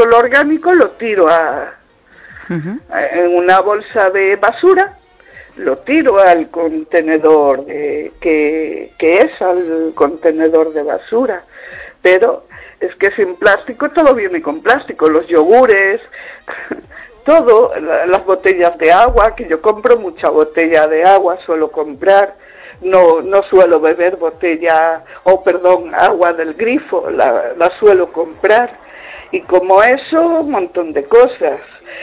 todo lo orgánico lo tiro en una bolsa de basura, lo tiro al contenedor que es al contenedor de basura, pero es que sin plástico todo viene con plástico, los yogures, todo, las botellas de agua, que yo compro mucha botella de agua, suelo comprar, no suelo beber agua del grifo, la suelo comprar, y como eso, un montón de cosas.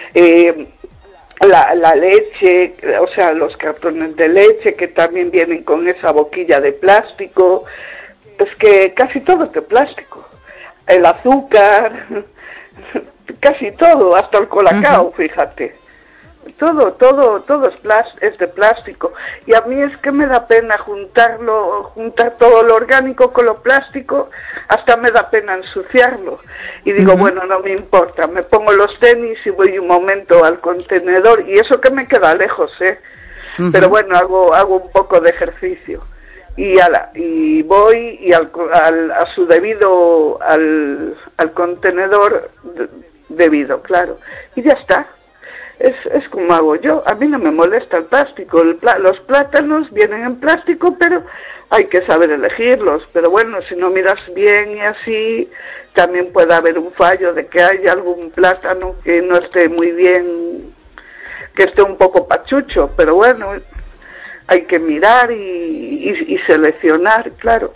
La leche, o sea, los cartones de leche que también vienen con esa boquilla de plástico, es que casi todo es de plástico. El azúcar, casi todo, hasta el colacao, fíjate. Todo es de plástico. Y a mí es que me da pena juntar todo lo orgánico con lo plástico, hasta me da pena ensuciarlo. Y digo, bueno, no me importa, me pongo los tenis y voy un momento al contenedor, y eso que me queda lejos, pero bueno, hago un poco de ejercicio. Y voy y a su debido, al contenedor debido, claro. Y ya está. Es como hago yo. A mí no me molesta el plástico. Los plátanos vienen en plástico, pero hay que saber elegirlos. Pero bueno, si no miras bien y así, también puede haber un fallo de que haya algún plátano que no esté muy bien, que esté un poco pachucho. Pero bueno, hay que mirar y seleccionar, claro.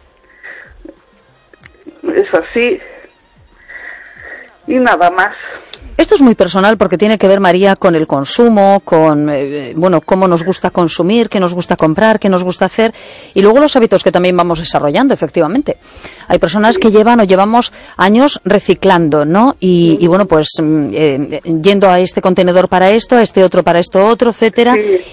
Es así. Y nada más. Esto es muy personal porque tiene que ver, María, con el consumo, con cómo nos gusta consumir, qué nos gusta comprar, qué nos gusta hacer, y luego los hábitos que también vamos desarrollando, efectivamente. Hay personas que llevamos años reciclando, ¿no? Y bueno, pues yendo a este contenedor para esto, a este otro para esto otro, etcétera.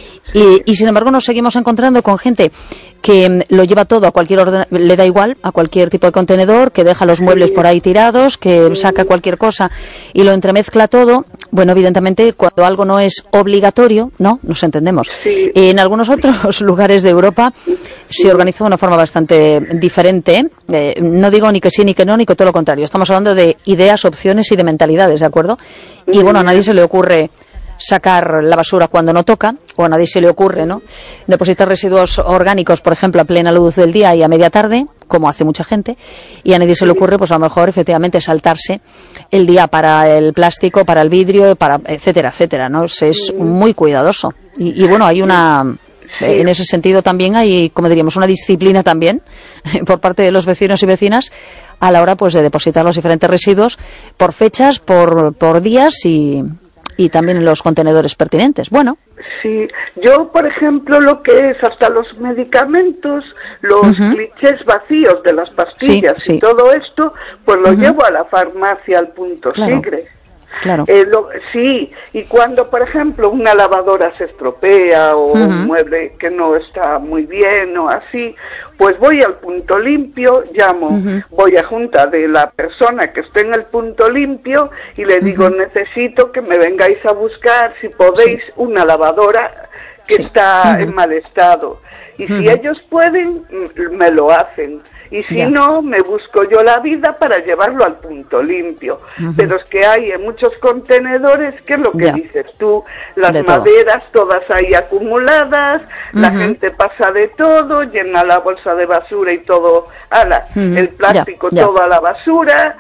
Y sin embargo nos seguimos encontrando con gente que lo lleva todo a cualquier orden, le da igual a cualquier tipo de contenedor, que deja los muebles por ahí tirados, que saca cualquier cosa y lo entremezcla todo. Bueno, evidentemente, cuando algo no es obligatorio, ¿no? Nos entendemos. En algunos otros lugares de Europa se organiza de una forma bastante diferente. No digo ni que sí, ni que no, ni que todo lo contrario. Estamos hablando de ideas, opciones y de mentalidades, ¿de acuerdo? Y bueno, a nadie se le ocurre sacar la basura cuando no toca, o a nadie se le ocurre, ¿no?, depositar residuos orgánicos, por ejemplo, a plena luz del día y a media tarde, como hace mucha gente, y a nadie se le ocurre, pues a lo mejor, efectivamente, saltarse el día para el plástico, para el vidrio, para etcétera, etcétera, ¿no? Es muy cuidadoso. Y bueno, hay una... En ese sentido también hay, como diríamos, una disciplina también por parte de los vecinos y vecinas a la hora, pues, de depositar los diferentes residuos por fechas, por días y también en los contenedores pertinentes. Bueno. Sí, yo, por ejemplo, lo que es hasta los medicamentos, los clichés vacíos de las pastillas y todo esto, pues lo llevo a la farmacia al punto Sigre. Claro. Sí, y cuando, por ejemplo, una lavadora se estropea o un mueble que no está muy bien o así, pues voy al punto limpio, llamo, voy a junta de la persona que esté en el punto limpio y le digo, necesito que me vengáis a buscar, si podéis, una lavadora que está en mal estado. Y si ellos pueden, me lo hacen. Y si no, me busco yo la vida para llevarlo al punto limpio. Pero es que hay en muchos contenedores, que es lo que dices tú, las de maderas todas ahí acumuladas, la gente pasa de todo, llena la bolsa de basura y todo, el plástico todo a la basura.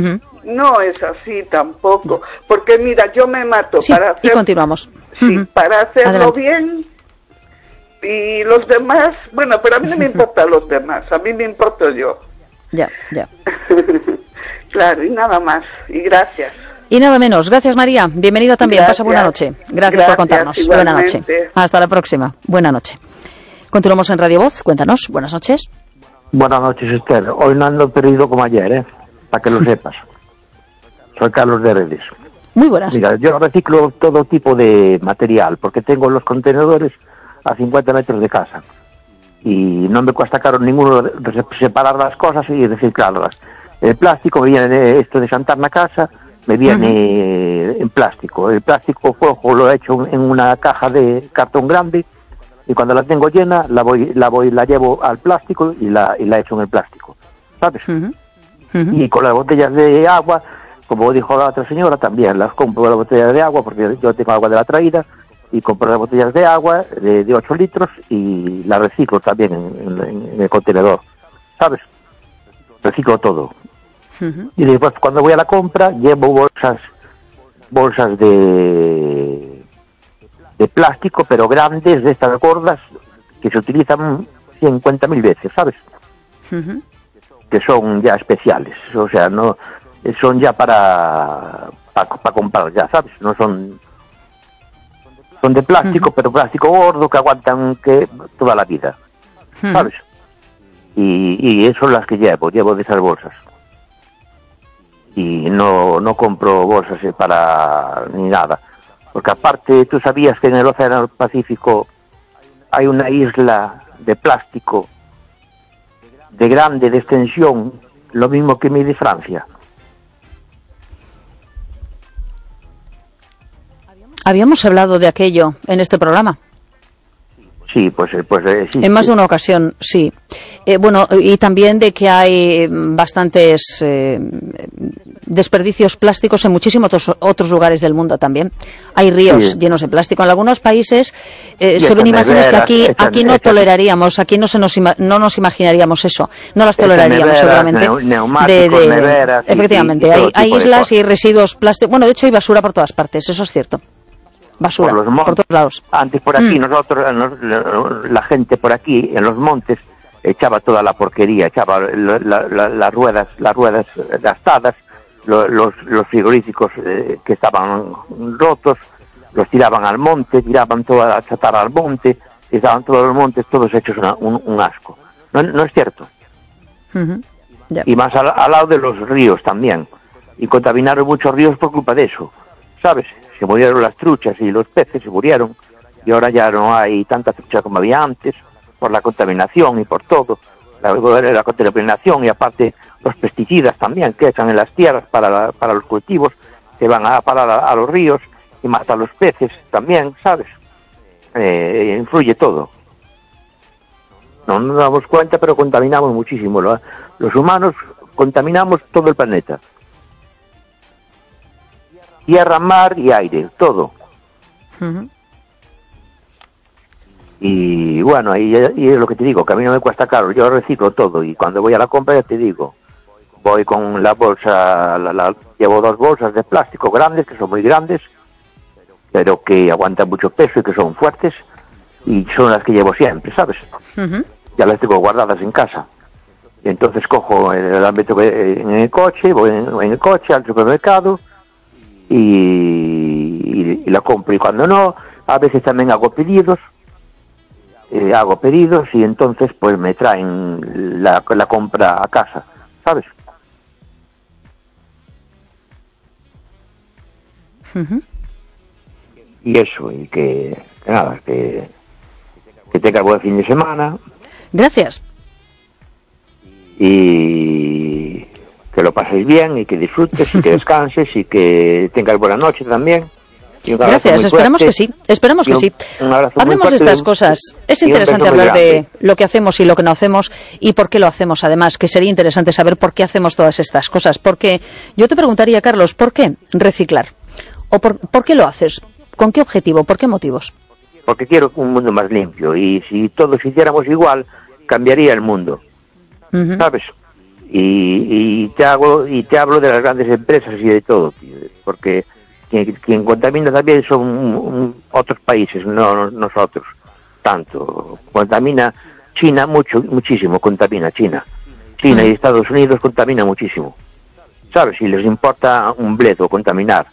No es así tampoco, porque mira, yo me mato para hacer... Y continuamos. Para hacerlo bien... Y los demás, bueno, pero a mí no me importan los demás, a mí me importo yo. Ya. Claro, y nada más, y gracias. Y nada menos, gracias, María, bienvenida también, gracias. Pasa buena noche. Gracias por contarnos, igualmente. Buena noche. Hasta la próxima, buena noche. Continuamos en Radio Voz, cuéntanos, buenas noches. Buenas noches, Esther. Hoy no ando perdido como ayer, para que lo sepas. Soy Carlos de Redes. Muy buenas. Mira, yo reciclo todo tipo de material, porque tengo los contenedores a 50 metros de casa y no me cuesta caro ninguno separar las cosas y reciclarlas. El plástico me viene esto de Santana casa, me viene en plástico. El plástico cojo, lo he hecho en una caja de cartón grande y cuando la tengo llena la llevo al plástico y la echo en el plástico, ¿sabes? Y con las botellas de agua como dijo la otra señora, también las compro las botellas de agua, porque yo tengo agua de la traída, y compro las botellas de agua de 8 litros y las reciclo también en el contenedor, ¿sabes? Reciclo todo. Y después, cuando voy a la compra, llevo bolsas de plástico, pero grandes, de estas gordas, que se utilizan 50.000 veces, ¿sabes? Que son ya especiales, o sea, no son ya para comprar ya, ¿sabes? No son de plástico, pero plástico gordo que aguantan toda la vida, ¿sabes? Y eso son las que llevo de esas bolsas. Y no compro bolsas para ni nada, porque aparte, tú sabías que en el Océano Pacífico hay una isla de plástico de grande, de extensión, lo mismo que mide Francia. Habíamos hablado de aquello en este programa. Sí, pues sí. En más de una ocasión, sí. Bueno, y también de que hay bastantes desperdicios plásticos en muchísimos otros lugares del mundo también. Hay ríos llenos de plástico. En algunos países se ven imágenes que aquí no toleraríamos, aquí no nos imaginaríamos eso. No las toleraríamos seguramente. Neveras, efectivamente, hay islas y residuos plásticos. Bueno, de hecho hay basura por todas partes, eso es cierto. Basura, por todos lados. Antes por aquí, la gente por aquí, en los montes, echaba toda la porquería, echaba las ruedas gastadas, los frigoríficos que estaban rotos, los tiraban al monte, tiraban toda la chatarra al monte, y estaban todos los montes todos hechos un asco. ¿No es cierto? Yeah. Y más al lado de los ríos también. Y contaminaron muchos ríos por culpa de eso, ¿sabes? Se murieron las truchas y los peces se murieron, y ahora ya no hay tanta trucha como había antes, por la contaminación y por todo, la contaminación, y aparte los pesticidas también que echan en las tierras para los cultivos, que van a parar a los ríos y matan los peces también, ¿sabes? Influye todo. No nos damos cuenta, pero contaminamos muchísimo. Los humanos contaminamos todo el planeta. Tierra, mar y aire, todo. Y bueno, y es lo que te digo, que a mí no me cuesta caro, yo reciclo todo, y cuando voy a la compra ya te digo, voy con la bolsa, llevo 2 bolsas de plástico grandes, que son muy grandes, pero que aguantan mucho peso y que son fuertes, y son las que llevo siempre, ¿sabes? Ya las tengo guardadas en casa. Y entonces cojo las meto en el coche, voy en el coche al supermercado, y la compro, y cuando no, a veces también hago pedidos y entonces pues me traen la compra a casa, ¿sabes? Y eso, y que nada, que tenga buen fin de semana. Gracias. Y que lo paséis bien y que disfrutes y que descanses y que tengas buena noche también. Gracias, esperamos que sí. Hablemos de estas cosas. Es interesante hablar de lo que hacemos y lo que no hacemos y por qué lo hacemos, además, que sería interesante saber por qué hacemos todas estas cosas. Porque yo te preguntaría, Carlos, ¿por qué reciclar? ¿O por qué lo haces? ¿Con qué objetivo? ¿Por qué motivos? Porque quiero un mundo más limpio, y si todos hiciéramos igual, cambiaría el mundo, ¿sabes? Y te hablo de las grandes empresas y de todo, tío, porque quien contamina también son otros países, no nosotros tanto. Contamina China muchísimo, contamina China y Estados Unidos contamina muchísimo, ¿sabes? Y les importa un bledo contaminar.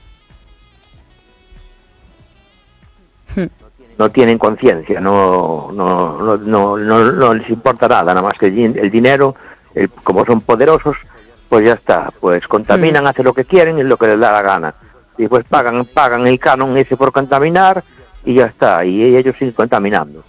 No tienen conciencia, no les importa nada más que el dinero. Como son poderosos, pues ya está, pues contaminan, hacen lo que quieren y lo que les da la gana, y pues pagan el canon ese por contaminar y ya está, y ellos siguen contaminando.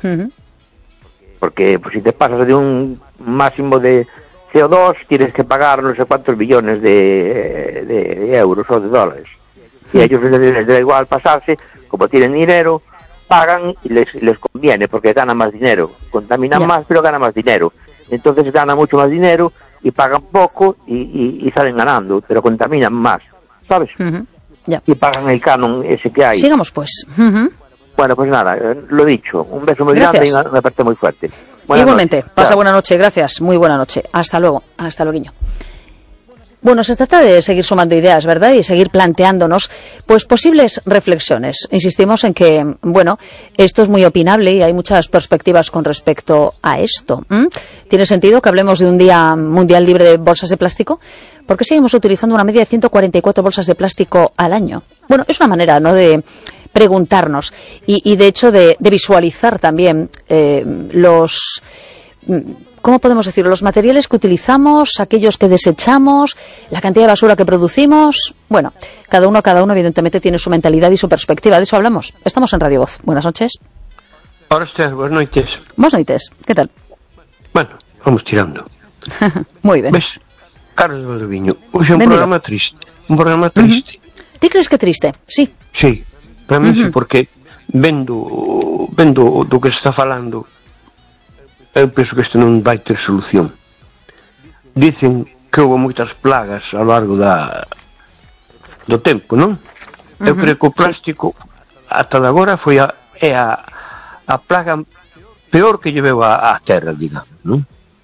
Porque pues si te pasas de un máximo de CO2 tienes que pagar no sé cuántos billones de euros o de dólares, y a ellos les da igual pasarse, como tienen dinero, pagan y les conviene porque ganan más dinero, contaminan más pero ganan más dinero. Entonces gana mucho más dinero y pagan poco y salen ganando, pero contaminan más, ¿sabes? Ya. Y pagan el canon ese que hay. Sigamos, pues. Bueno, pues nada, lo dicho, un beso muy grande y un aperto muy fuerte. Igualmente, pasa buena noche, gracias, muy buena noche. Hasta luego, hasta luego. Bueno, se trata de seguir sumando ideas, ¿verdad? Y seguir planteándonos, pues, posibles reflexiones. Insistimos en que, bueno, esto es muy opinable y hay muchas perspectivas con respecto a esto. ¿Tiene sentido que hablemos de un Día Mundial Libre de Bolsas de Plástico? ¿Por qué seguimos utilizando una media de 144 bolsas de plástico al año? Bueno, es una manera, ¿no?, de preguntarnos y de hecho, de visualizar también los... ¿Cómo podemos decirlo? Los materiales que utilizamos, aquellos que desechamos, la cantidad de basura que producimos. Bueno, cada uno evidentemente tiene su mentalidad y su perspectiva. De eso hablamos. Estamos en Radio Voz. Buenas noches. Ahora estás, buenas noches. Buenas noches. ¿Qué tal? Bueno, vamos tirando. Muy bien. ¿Ves? Carlos Valdoviño, hoy es un programa triste. Un programa triste. ¿Te crees que triste? Sí. Sí, para mí sí, porque vendo do que se está falando, eu penso que isto non vai ter solución. Dicen que houve moitas plagas ao largo do tempo, non? Eu creo que o plástico ata de agora foi a plaga peor que lleveu a terra, digamos, non?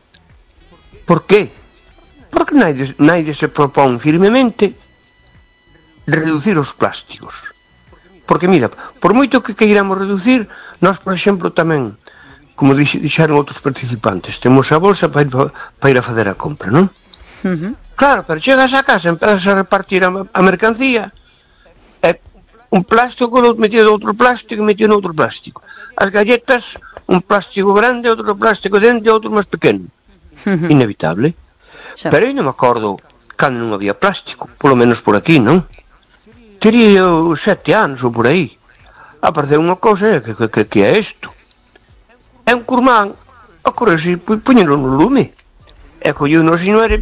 Por qué? Porque naide se propón firmemente reducir os plásticos. Porque mira, por moito que queiramos reducir, nós, por exemplo, tamén, como dixeron outros participantes, temos a bolsa para ir a fazer a compra, non? Claro, pero chegas a casa, empezas a repartir a mercancía, e un plástico metido outro plástico, metido outro plástico. As galletas, un plástico grande, outro plástico dentro, outro máis pequeno. Inevitable. Pero eu non me acordo cando non había plástico, polo menos por aquí, non? Tería 7 anos ou por aí. Apareceu unha cousa que é isto. É un curmán, ocorrese poñelo no lume. E colleu no señor e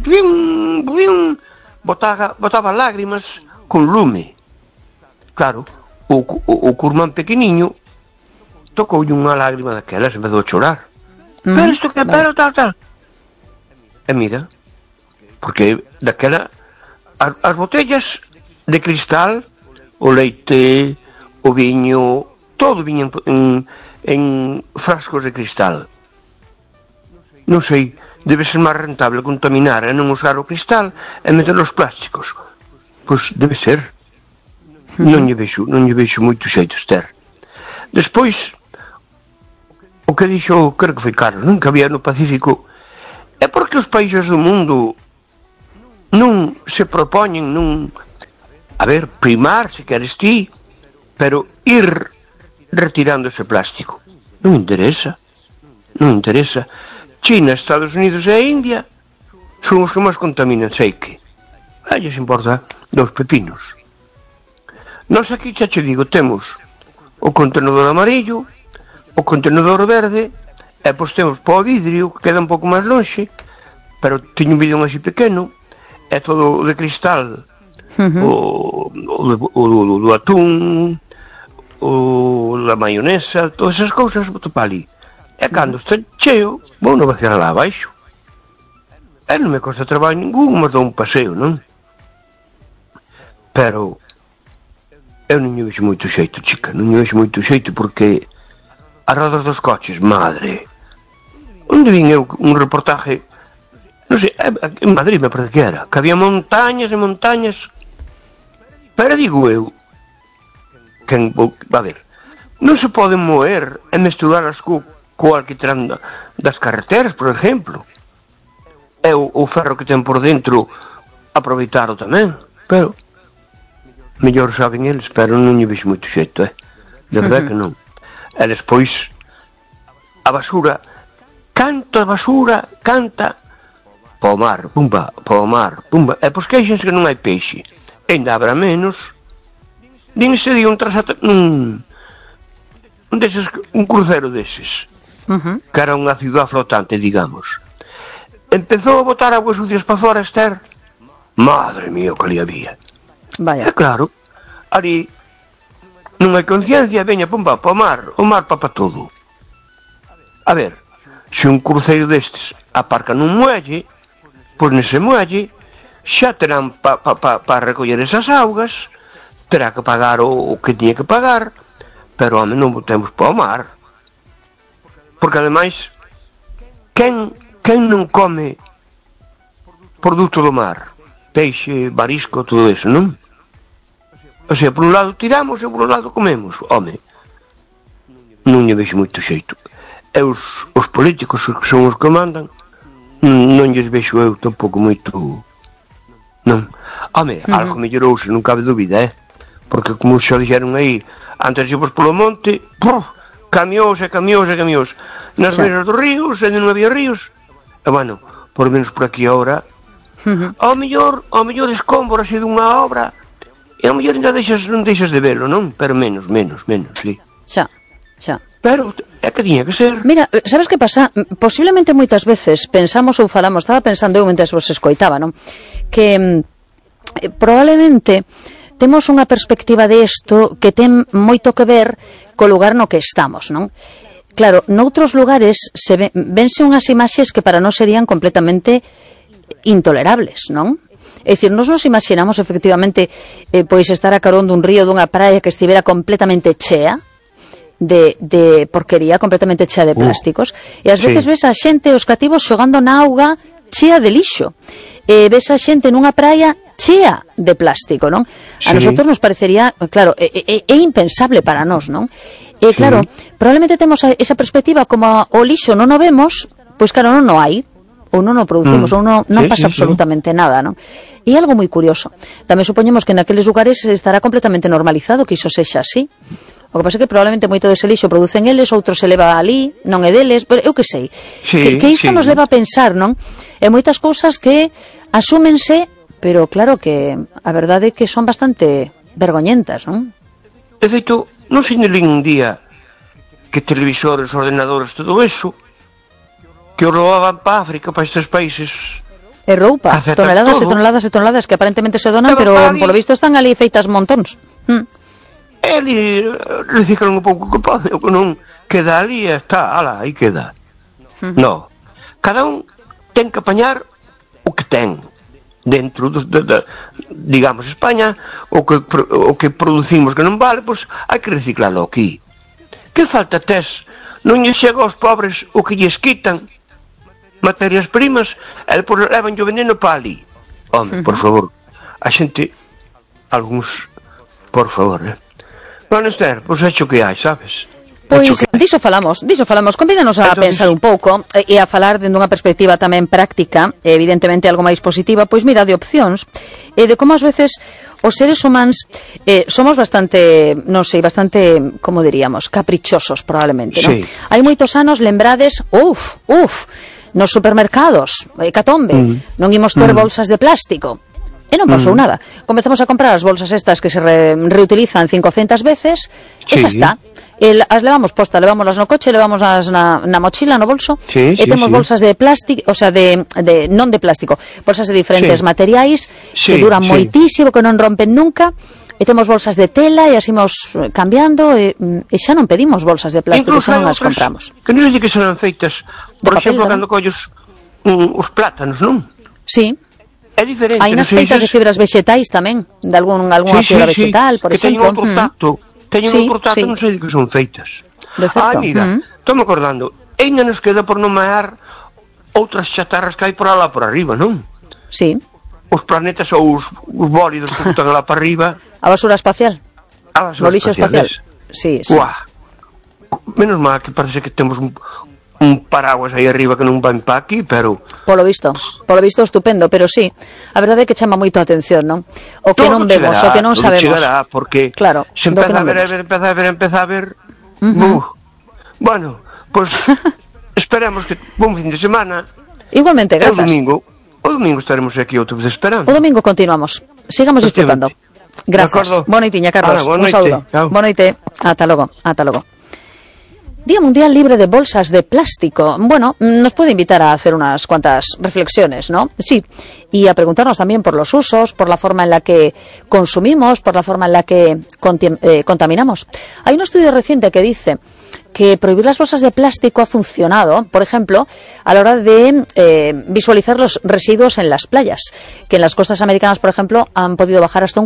botaba lágrimas con lume. Claro, o curmán pequeniño tocoulle unha lágrima daquelas e empezou a chorar. Pero isto que pero tal. E mira, porque daquela as botellas de cristal, o leite, o viño, todo viña en frascos de cristal. Non sei, debe ser máis rentable contaminar e non usar o cristal e meter os plásticos. Pois debe ser. Non lle vexo moito xeito, Esther. Despois, o que dixo, creo que foi Carlos, non? Que había no Pacífico, é porque os países do mundo non se propoñen, non, a ver, primar, se queres ti, pero ir retirando ese plástico. Non interesa. China, Estados Unidos e India son os que máis contaminan, sei que. A lles importa 2 pepinos. Nós aquí, xa che digo, temos o contenedor amarillo, o contenedor verde, e pois temos para o vidrio, que queda un pouco máis lonxe, pero teño un vidrio así pequeno, é todo de cristal, o do atún, o da maionesa, todas esas cousas boto para ali. E cando está cheo, vou no vaciar lá abaixo. E non me costa traballo ningún, mas dou un paseo, non? Pero eu non lle vexo moito xeito, chica, non lle vexo moito xeito, porque as rodas dos coches, madre, onde vin eu un reportaje, non sei, en Madrid me parece que era, que había montañas e montañas, pero digo eu, que, a ver, non se poden moer e mesturalas co alquitrán das carreteras, por exemplo, e o ferro que ten por dentro aproveitaro tamén, pero mellor saben eles, pero non lle vexo moito xeito, de verdade que non. E despois a basura, canta para o mar, pumba, e pois queixense que non hai peixe, ainda habrá menos. Dínse de un crucero deses, que era unha ciudad flotante, digamos. Empezou a botar aguas sucias para fora, Esther. Madre mía, que ali había. Vaya. E claro, ali non hai conciencia, veña, pumba, para o mar para todo. A ver, se un cruceiro destes aparca nun muelle, pois nese muelle xa terán para recoller esas augas, terá que pagar o que tiña que pagar, pero home, non botemos para o mar, porque ademais quen non come produto do mar, peixe, marisco, todo eso, non? O sea, por un lado tiramos e por un lado comemos, home, non lle vexo moito xeito. E os políticos que son os que mandan, non lles vexo eu tampouco moito, non. Home, algo mellorouse, non cabe dúbida, porque como xa dixeron aí, antes de irmos polo monte, camións e camións e camións nas beiras dos ríos, e non había ríos, e bueno, por menos por aquí agora, ao mellor escómbora así dunha obra, e ao mellor ainda non deixas de velo, non? Pero menos, sí. Xa. Pero é que tiña que ser. Mira, sabes que pasa? Posiblemente moitas veces pensamos ou falamos, estaba pensando eu mentres vos escoitaba, non? Que probablemente temos unha perspectiva de isto que ten moito que ver co lugar no que estamos, non? Claro, noutros lugares vense unhas imaxes que para nós serían completamente intolerables, non? É dicir, nos imaginamos efectivamente pois estar a carón dun río, dunha praia que estivera completamente chea de porquería, completamente chea de plásticos, e ás veces ves a xente, os cativos xogando na auga chea de lixo, ves a xente nunha praia chea de plástico, non? A nosotros nos parecería, claro, é impensable para nós, non? E claro, probablemente temos esa perspectiva, como o lixo non o vemos, pois claro, non o hai, ou non o producimos, ou non pasa absolutamente nada, non? E algo moi curioso, tamén supoñemos que naqueles lugares estará completamente normalizado que iso sexa así. O que pasa é que probablemente moito dese lixo producen eles, outros se leva ali, non é deles, pero eu que sei. Que isto nos leva a pensar, non? E moitas cousas que asúmense, pero claro que a verdade é que son bastante vergoñentas, non? De feito, non se lin un día que televisores, ordenadores, todo eso, que o roubaban para África, para estes países. E roupa, toneladas e toneladas e toneladas que aparentemente se donan, pero polo visto están ali feitas montóns. Ele reciclan un pouco que pode, o que non queda ali está, ala, aí queda. No, cada un ten que apañar o que ten dentro digamos, España, o que producimos que non vale, pois hai que reciclalo aquí. Que falta tes? Non lle chega aos pobres o que lles quitan materias primas, e depois levan o veneno para ali. Home, por favor, a xente, algúns, por favor, Bueno, Esther, pois hecho que hai, sabes? Pois diso falamos, convídanos a pensar un pouco e a falar dende unha perspectiva tamén práctica, evidentemente algo máis positiva, pois mira, de opcións, e de como ás veces os seres humanos somos bastante, non sei, bastante, como diríamos, caprichosos probablemente, non? Hai moitos anos, lembrades, nos supermercados, hecatombe, non imos ter bolsas de plástico. E non pasou nada. Comezamos a comprar as bolsas estas que se reutilizan 500 veces, e xa está. As levamos postas, levámoslas no coche, levámoslas na mochila, no bolso, e temos bolsas de plástico, o sea, non de plástico, bolsas de diferentes materiais que duran moitísimo, que non rompen nunca, e temos bolsas de tela, e así imos cambiando, e xa non pedimos bolsas de plástico, xa non as compramos. Que non sei que serán feitas, por exemplo, cando collos os plátanos, non? Sí. É diferente. Hai nas feitas de fibras vegetais tamén, de algunha fibra vegetal, por exemplo. Teñen outro tato, non sei de que son feitas. Mira, estou me acordando, ainda nos queda por nomear outras chatarras que hai por alá por arriba, non? Sí. Os planetas ou os bólidos que están alá para arriba. A basura espacial. O lixo espacial. Sí. Menos mal que parece que temos un paraguas aí arriba que non van para aquí, pero... Polo visto estupendo, pero sí, a verdade é que chama moito a atención, non? O que non vemos, o que non sabemos. Chegará, porque claro, se empeza a ver... Bueno, pues esperamos que bom fin de semana. Igualmente, grazas. O domingo estaremos aquí outra vez esperando. O domingo continuamos, sigamos disfrutando. Grazas. Boa noitiña, Carlos. Un saúdo. Boa noite. Ata logo. Día Mundial Libre de Bolsas de Plástico. Bueno, nos puede invitar a hacer unas cuantas reflexiones, ¿no? Sí, y a preguntarnos también por los usos, por la forma en la que consumimos, por la forma en la que contaminamos. Hay un estudio reciente que dice que prohibir las bolsas de plástico ha funcionado, por ejemplo, a la hora de visualizar los residuos en las playas, que en las costas americanas, por ejemplo, han podido bajar hasta un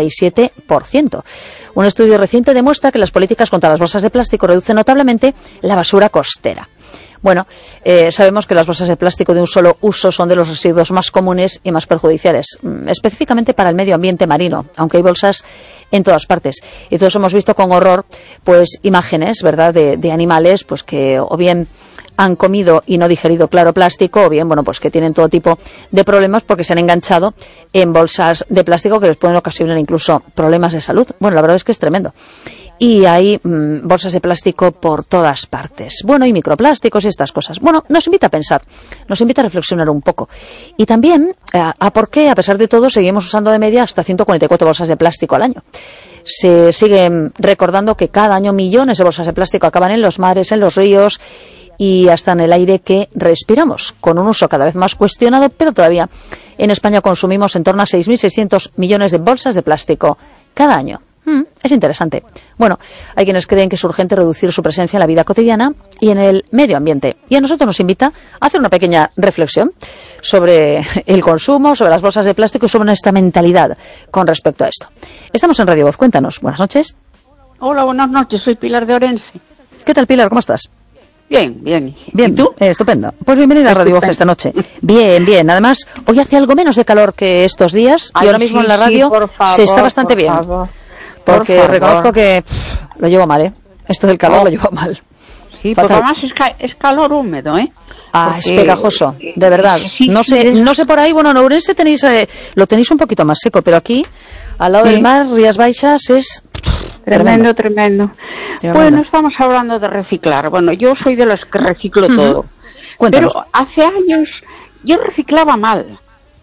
47%. Un estudio reciente demuestra que las políticas contra las bolsas de plástico reducen notablemente la basura costera. Bueno, sabemos que las bolsas de plástico de un solo uso son de los residuos más comunes y más perjudiciales, específicamente para el medio ambiente marino, aunque hay bolsas en todas partes. Y todos hemos visto con horror, pues, imágenes, ¿verdad?, de animales, pues, que o bien han comido y no digerido, claro, plástico, o bien, bueno, pues que tienen todo tipo de problemas porque se han enganchado en bolsas de plástico que les pueden ocasionar incluso problemas de salud. Bueno, la verdad es que es tremendo. Y hay bolsas de plástico por todas partes. Bueno, y microplásticos y estas cosas. Bueno, nos invita a pensar, nos invita a reflexionar un poco. Y también a por qué, a pesar de todo, seguimos usando de media hasta 144 bolsas de plástico al año. Se sigue recordando que cada año millones de bolsas de plástico acaban en los mares, en los ríos y hasta en el aire que respiramos, con un uso cada vez más cuestionado, pero todavía en España consumimos en torno a 6.600 millones de bolsas de plástico cada año. Es interesante. Bueno, hay quienes creen que es urgente reducir su presencia en la vida cotidiana y en el medio ambiente. Y a nosotros nos invita a hacer una pequeña reflexión sobre el consumo, sobre las bolsas de plástico y sobre nuestra mentalidad con respecto a esto. Estamos en Radio Voz. Cuéntanos. Buenas noches. Hola, buenas noches. Soy Pilar de Orense. ¿Qué tal, Pilar? ¿Cómo estás? Bien, bien. Bien, ¿Y tú? Estupendo. Pues bienvenida a Radio Voz esta noche. Bien, bien. Además, hoy hace algo menos de calor que estos días y ahora mismo en la radio se está bastante bien. Porque reconozco que lo llevo mal, ¿eh? Esto del calor lo llevo mal. Sí, porque además es calor húmedo, ¿eh? Ah, porque, es pegajoso, de verdad. Sí, no sé por ahí, bueno, en Ourense lo tenéis un poquito más seco, pero aquí, al lado del mar, Rías Baixas, es tremendo. Sí, bueno, estamos hablando de reciclar. Bueno, yo soy de los que reciclo todo. Cuéntanos. Pero hace años yo reciclaba mal.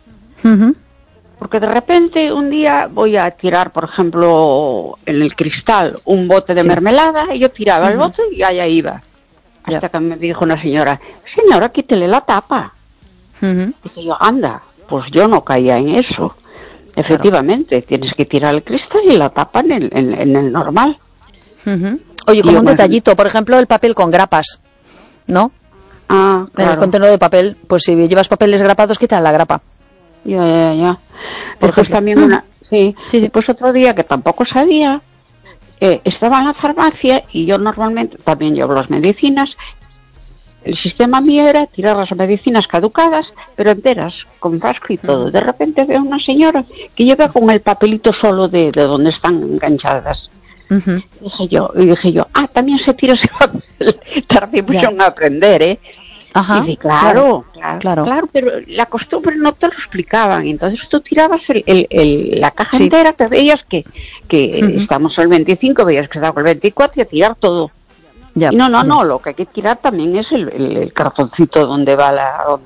Porque de repente un día voy a tirar, por ejemplo, en el cristal un bote de mermelada y yo tiraba el bote y allá iba. Hasta que me dijo una señora, quítele la tapa. Dije yo, anda, pues yo no caía en eso. Efectivamente, tienes que tirar el cristal y la tapa en el normal. Oye, como un detallito, por ejemplo, el papel con grapas, ¿no? Ah, claro. En el contenedor de papel, pues si llevas papeles grapados, quita la grapa. Ya. Después también Sí. Pues otro día que tampoco sabía, estaba en la farmacia y yo normalmente también llevo las medicinas. El sistema mío era tirar las medicinas caducadas, pero enteras, con frasco y todo. De repente veo una señora que lleva con el papelito solo de donde están enganchadas. Dije yo, también se tira ese papel. Tardé mucho en aprender, ¿eh? Ajá, y dije, claro, pero la costumbre no te lo explicaban. Entonces tú tirabas la caja entera, te veías que estamos el 25, veías que estaba el 24 y a tirar todo. Y no, lo que hay que tirar también es el cartoncito donde va,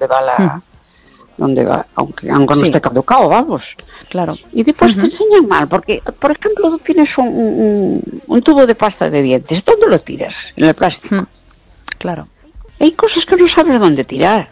aunque no esté caducado, vamos. Claro. Y después te enseñan mal, porque, por ejemplo, tú tienes un tubo de pasta de dientes, ¿dónde lo tiras? En el plástico. Claro. Hay cosas que no sabes dónde tirar.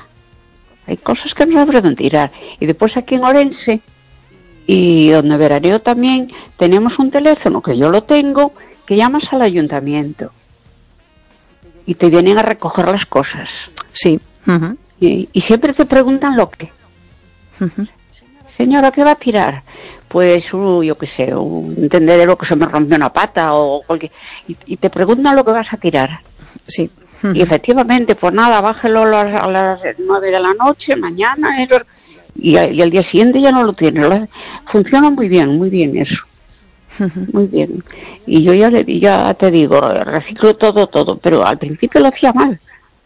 Y después aquí en Orense, y donde veraneo también, tenemos un teléfono, que yo lo tengo, que llamas al ayuntamiento. Y te vienen a recoger las cosas. Sí. Y siempre te preguntan lo que. Señora, ¿qué va a tirar? Pues, yo qué sé, un tendedero que se me rompió una pata o cualquier... Y te preguntan lo que vas a tirar. Sí. Y efectivamente, pues nada, bájelo a las 9 de la noche, mañana, y al día siguiente ya no lo tienes. Funciona muy bien eso. Muy bien. Y yo ya te digo, reciclo todo, pero al principio lo hacía mal.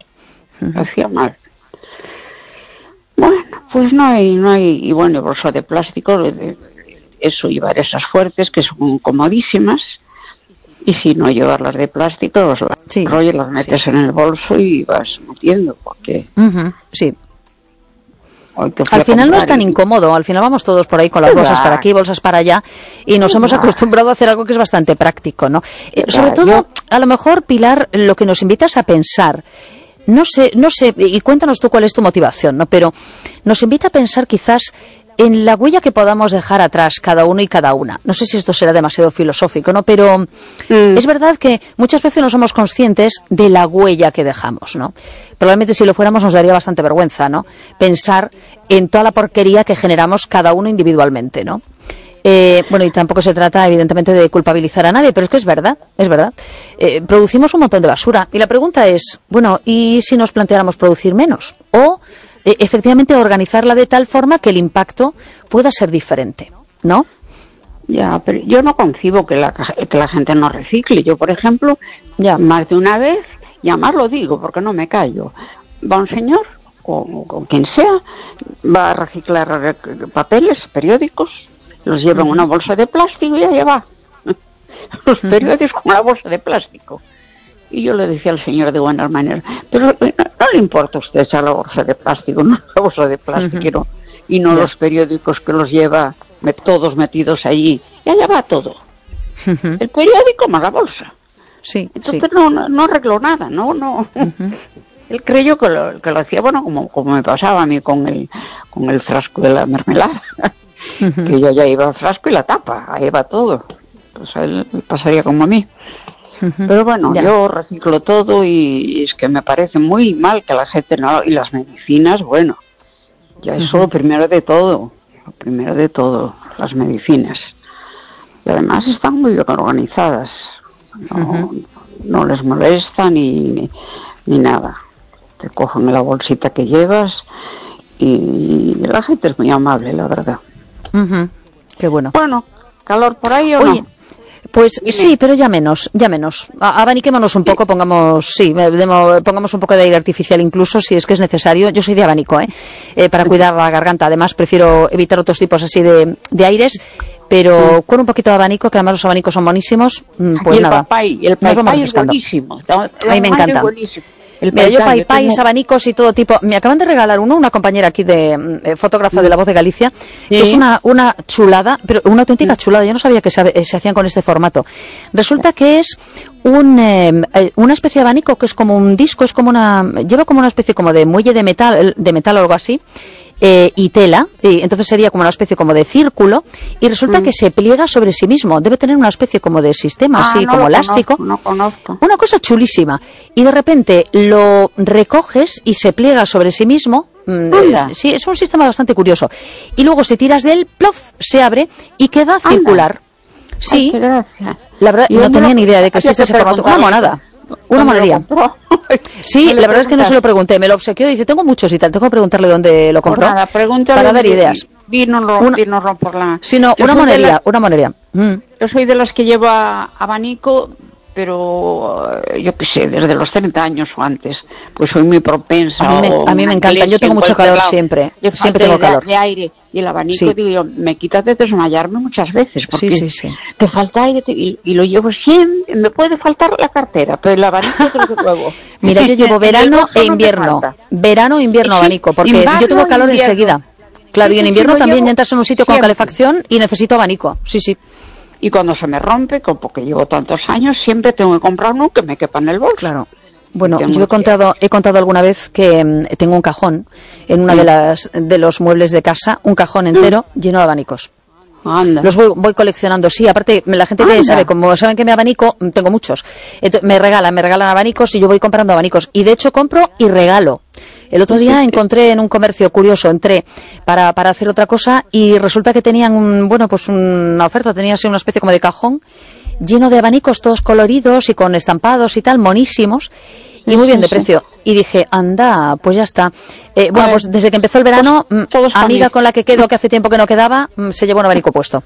Bueno, pues no hay, y bueno, bolsa de plástico, eso, llevar esas fuertes que son comodísimas. Y si no llevarlas de plástico, las rollas, las metes en el bolso y vas metiendo, porque... Sí. Al final no es tan incómodo, al final vamos todos por ahí con las bolsas para aquí, bolsas para allá, y nos hemos acostumbrado a hacer algo que es bastante práctico, ¿no? Sobre todo, a lo mejor, Pilar, lo que nos invitas a pensar, no sé, y cuéntanos tú cuál es tu motivación, ¿no? Pero nos invita a pensar quizás en la huella que podamos dejar atrás cada uno y cada una. No sé si esto será demasiado filosófico, ¿no? Pero es verdad que muchas veces no somos conscientes de la huella que dejamos, ¿no? Probablemente si lo fuéramos nos daría bastante vergüenza, ¿no? Pensar en toda la porquería que generamos cada uno individualmente, ¿no? Bueno, y tampoco se trata, evidentemente, de culpabilizar a nadie, pero es que es verdad. Producimos un montón de basura. Y la pregunta es, bueno, ¿y si nos planteáramos producir menos? O, efectivamente, organizarla de tal forma que el impacto pueda ser diferente, ¿no? Ya, pero yo no concibo que la gente no recicle. Yo, por ejemplo, más de una vez, y además lo digo porque no me callo, va un señor, o quien sea, va a reciclar papeles, periódicos, los lleva en una bolsa de plástico y allá va. Los periódicos con una bolsa de plástico. Y yo le decía al señor de buenas maneras, pero no le importa a usted echar la bolsa de plástico, no la bolsa de plástico, y no los periódicos que los lleva todos metidos allí. Y allá va todo. El periódico más la bolsa. Sí, entonces no arregló nada, no. Él creyó que lo hacía, bueno, como me pasaba a mí con el frasco de la mermelada. Que yo ya iba al frasco y la tapa, ahí va todo. Pues a él pasaría como a mí. Pero bueno, yo reciclo todo y es que me parece muy mal que la gente no... Y las medicinas, bueno, ya eso lo primero de todo, las medicinas. Y además están muy bien organizadas, no les molesta ni nada. Te cogen la bolsita que llevas y la gente es muy amable, la verdad. Qué bueno. Bueno, ¿calor por ahí o no? Pues dime. Sí, pero ya menos. Abaniquémonos un poco, pongamos un poco de aire artificial incluso, si es que es necesario. Yo soy de abanico, para cuidar la garganta. Además, prefiero evitar otros tipos así de aires, pero con un poquito de abanico, que además los abanicos son buenísimos, pues nada. El papay es buenísimo. A mí me encanta. Mira, yo paipais, abanicos y todo tipo. Me acaban de regalar una compañera aquí de fotógrafa de La Voz de Galicia, que es una chulada, pero una auténtica chulada. Yo no sabía que se hacían con este formato. Resulta que es una especie de abanico que es como un disco, lleva como una especie como de muelle de metal o algo así. Y tela, y entonces sería como una especie como de círculo, y resulta que se pliega sobre sí mismo. Debe tener una especie como de sistema así, como elástico. No conozco. Una cosa chulísima. Y de repente lo recoges y se pliega sobre sí mismo. Sí, es un sistema bastante curioso. Y luego si tiras de él, plof, se abre y queda circular. Sí. Ay, gracias. La verdad, no tenía ni idea de que existe ese formato. Una monada. Una monería. Sí, la verdad es que no se lo pregunté, me lo obsequió y dice, tengo muchos y tal, tengo que preguntarle dónde lo compró, para dar ideas. Dínoslo por la... Sí, no, una monería. Yo soy de las que lleva abanico, pero yo qué sé, desde los 30 años o antes, pues soy muy propensa. A mí me encanta, yo tengo mucho calor siempre tengo calor. De aire, y el abanico, digo yo, me quita de desmayarme muchas veces, porque te falta aire, y lo llevo siempre, me puede faltar la cartera, pero el abanico te lo juego. Mira, yo llevo verano e invierno, abanico, porque yo tengo calor enseguida. Claro, y en invierno también entras en un sitio con calefacción y necesito abanico, sí. Y cuando se me rompe, porque llevo tantos años, siempre tengo que comprar uno que me quepa en el bolso. Claro. Bueno, yo he contado alguna vez que tengo un cajón en una de los muebles de casa, un cajón entero lleno de abanicos. Anda. Los voy coleccionando, sí. Aparte, la gente que sabe, como saben que me abanico, tengo muchos. Entonces, me regalan abanicos y yo voy comprando abanicos. Y de hecho compro y regalo. El otro día encontré en un comercio curioso, entré para hacer otra cosa y resulta que tenían una oferta, tenía así una especie como de cajón lleno de abanicos todos coloridos y con estampados y tal, monísimos y muy bien de precio. Y dije, anda, pues ya está. Pues desde que empezó el verano, amiga con la que quedo, que hace tiempo que no quedaba, se llevó un abanico puesto.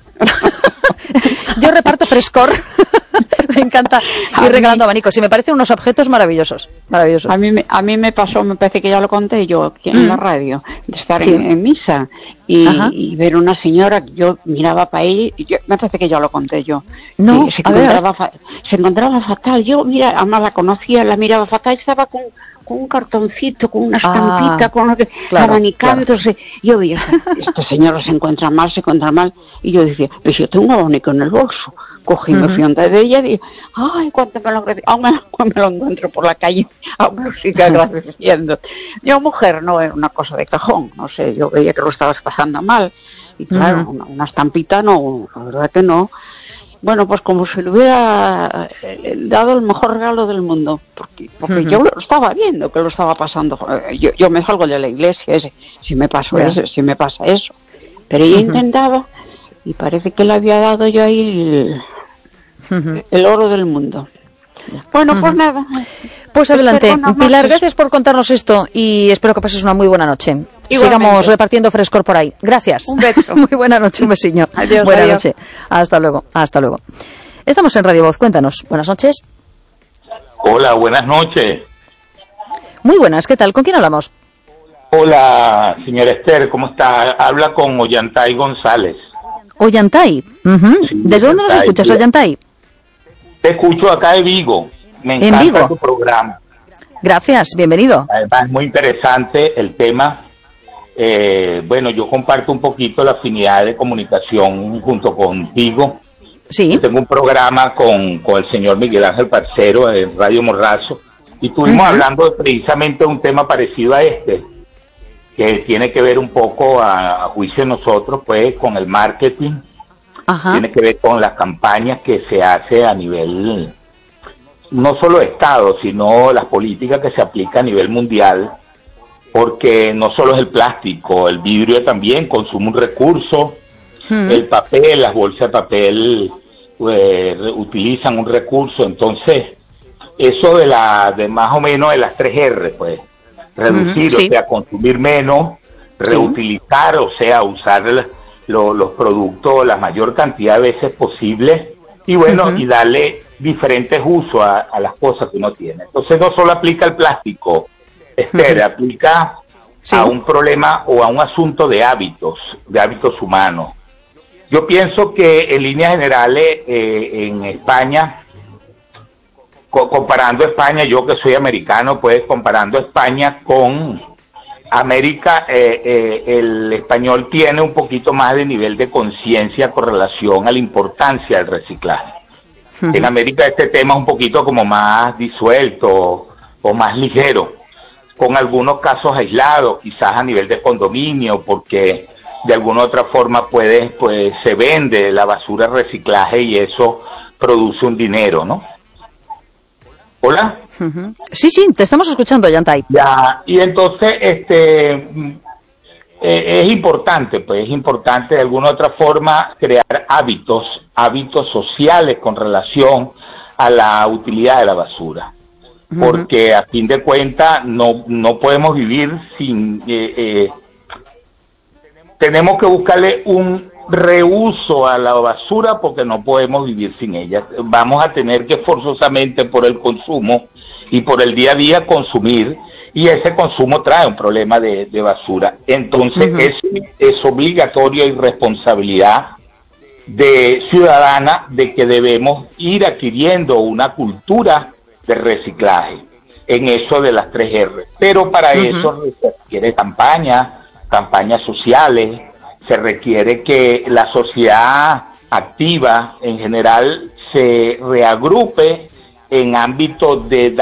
Yo reparto frescor. Me encanta ir regalando abanicos y me parecen unos objetos maravillosos. A mí me pasó, me parece que ya lo conté yo aquí en la radio, de estar en misa y ver una señora, yo miraba para ella, me parece que ya lo conté yo. No, se encontraba fatal. Yo, mira, además la conocía, la miraba fatal, estaba con un cartoncito, con una estampita, con lo que, claro, abanicándose. Yo veía, este señor se encuentra mal, y yo decía, pues yo tengo un abanico en el bolso. Cogí, me fui ante de ella y dije, ay, cuánto me lo agradezco. Aún me lo encuentro por la calle, aún lo sigo agradeciendo. Yo, mujer, no era una cosa de cajón, no sé, yo veía que lo estabas pasando mal. Y claro, una estampita no, la verdad que no. Bueno, pues como si le hubiera dado el mejor regalo del mundo, porque yo lo estaba viendo que lo estaba pasando. Yo me salgo de la iglesia, si me pasa eso. Pero ella intentaba, y parece que le había dado yo ahí el oro del mundo. Bueno, pues nada. Pues adelante. Pilar, gracias por contarnos esto y espero que pases una muy buena noche. Igualmente. Sigamos repartiendo frescor por ahí. Gracias. Un beso. Muy buena noche, un besiño. Adiós. Buena noche. Hasta luego. Estamos en Radio Voz. Cuéntanos. Buenas noches. Hola, buenas noches. Muy buenas. ¿Qué tal? ¿Con quién hablamos? Hola, señora Esther. ¿Cómo está? Habla con Ollantay González. Ollantay. Sí, ¿desde dónde nos escuchas, Ollantay? Te escucho acá de Vigo. Me encanta tu programa. Gracias, bienvenido. Además, muy interesante el tema. Bueno, yo comparto un poquito la afinidad de comunicación junto contigo. Sí. Yo tengo un programa con el señor Miguel Ángel Parcero en Radio Morrazo y estuvimos hablando precisamente de un tema parecido a este, que tiene que ver un poco a juicio de nosotros, pues, con el marketing. Ajá. Tiene que ver con las campañas que se hace a nivel, no solo Estado, sino las políticas que se aplican a nivel mundial, porque no solo es el plástico, el vidrio también consume un recurso, el papel, las bolsas de papel utilizan un recurso, entonces eso de más o menos de las 3R, pues, reducir, sí. O sea, consumir menos, reutilizar, o sea, usar los productos la mayor cantidad de veces posible y bueno, y darle diferentes usos a las cosas que uno tiene. Entonces no solo aplica el plástico, Esther, aplica a un problema o a un asunto de hábitos humanos. Yo pienso que en líneas generales en España, comparando España, yo que soy americano, pues comparando España con América, el español tiene un poquito más de nivel de conciencia con relación a la importancia del reciclaje. En América este tema es un poquito como más disuelto o más ligero, con algunos casos aislados, quizás a nivel de condominio, porque de alguna otra forma pues se vende la basura de reciclaje y eso produce un dinero, ¿no? ¿Hola? Sí, te estamos escuchando, Ollantay. Ya, y entonces es importante de alguna otra forma crear hábitos sociales con relación a la utilidad de la basura, porque a fin de cuentas no podemos vivir sin tenemos que buscarle un reuso a la basura porque no podemos vivir sin ella. Vamos a tener que forzosamente por el consumo y por el día a día consumir, y ese consumo trae un problema de basura. Entonces es obligatoria y responsabilidad de ciudadana de que debemos ir adquiriendo una cultura de reciclaje en eso de las 3R. Pero para eso se requiere campañas sociales, se requiere que la sociedad activa en general se reagrupe en ámbitos de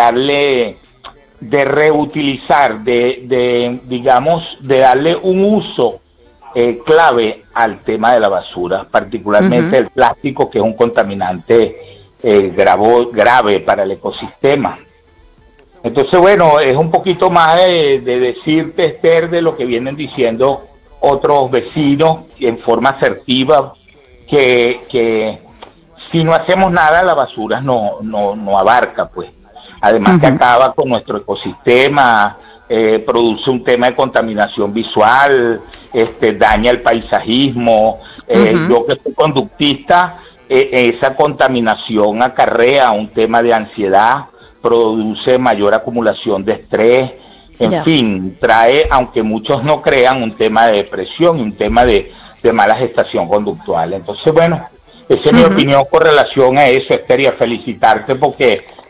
reutilizar, de darle un uso clave al tema de la basura, particularmente el plástico, que es un contaminante grave para el ecosistema. Entonces, bueno, es un poquito más de decirte, Esther, de lo que vienen diciendo otros vecinos en forma asertiva, que si no hacemos nada, la basura no abarca, pues. Además que acaba con nuestro ecosistema, produce un tema de contaminación visual, daña el paisajismo. Yo que soy conductista, esa contaminación acarrea un tema de ansiedad, produce mayor acumulación de estrés, en fin, trae, aunque muchos no crean, un tema de depresión y un tema de mala gestación conductual. Entonces, bueno, esa es mi opinión con relación a eso, Esther, y a felicitarte porque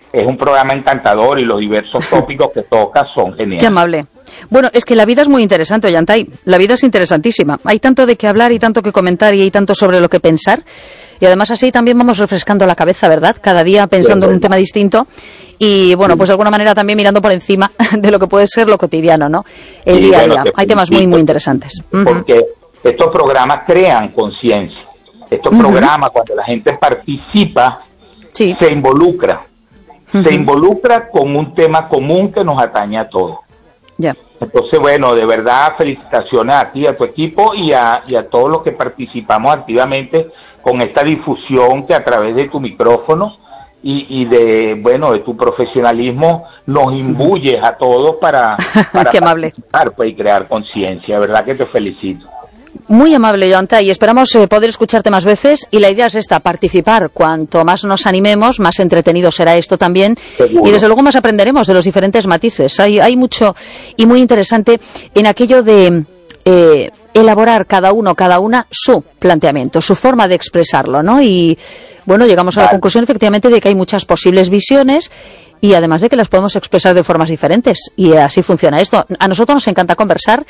es un programa encantador y los diversos tópicos que toca son geniales. Qué amable. Bueno, es que la vida es muy interesante, Ollantay. La vida es interesantísima. Hay tanto de qué hablar y tanto que comentar y hay tanto sobre lo que pensar. Y además así también vamos refrescando la cabeza, ¿verdad? Cada día pensando en un tema distinto y, bueno, pues de alguna manera también mirando por encima de lo que puede ser lo cotidiano, ¿no? El día a día. Hay temas muy, muy interesantes. Porque estos programas crean conciencia. Estos programas, cuando la gente participa, se involucra. Se involucra con un tema común que nos atañe a todos. Ya. Entonces, bueno, de verdad, felicitaciones a ti, a tu equipo y a todos los que participamos activamente con esta difusión que a través de tu micrófono y de tu profesionalismo nos imbuyes a todos para Qué amable. participar, pues, y crear conciencia. De verdad que te felicito. Muy amable, Ollantay, y esperamos poder escucharte más veces, y la idea es esta, participar. Cuanto más nos animemos, más entretenido será esto también. Seguro. Y desde luego más aprenderemos de los diferentes matices. Hay mucho y muy interesante en aquello de elaborar cada una su planteamiento, su forma de expresarlo, ¿no? Y bueno, llegamos a la conclusión efectivamente de que hay muchas posibles visiones y además de que las podemos expresar de formas diferentes, y así funciona esto. A nosotros nos encanta conversar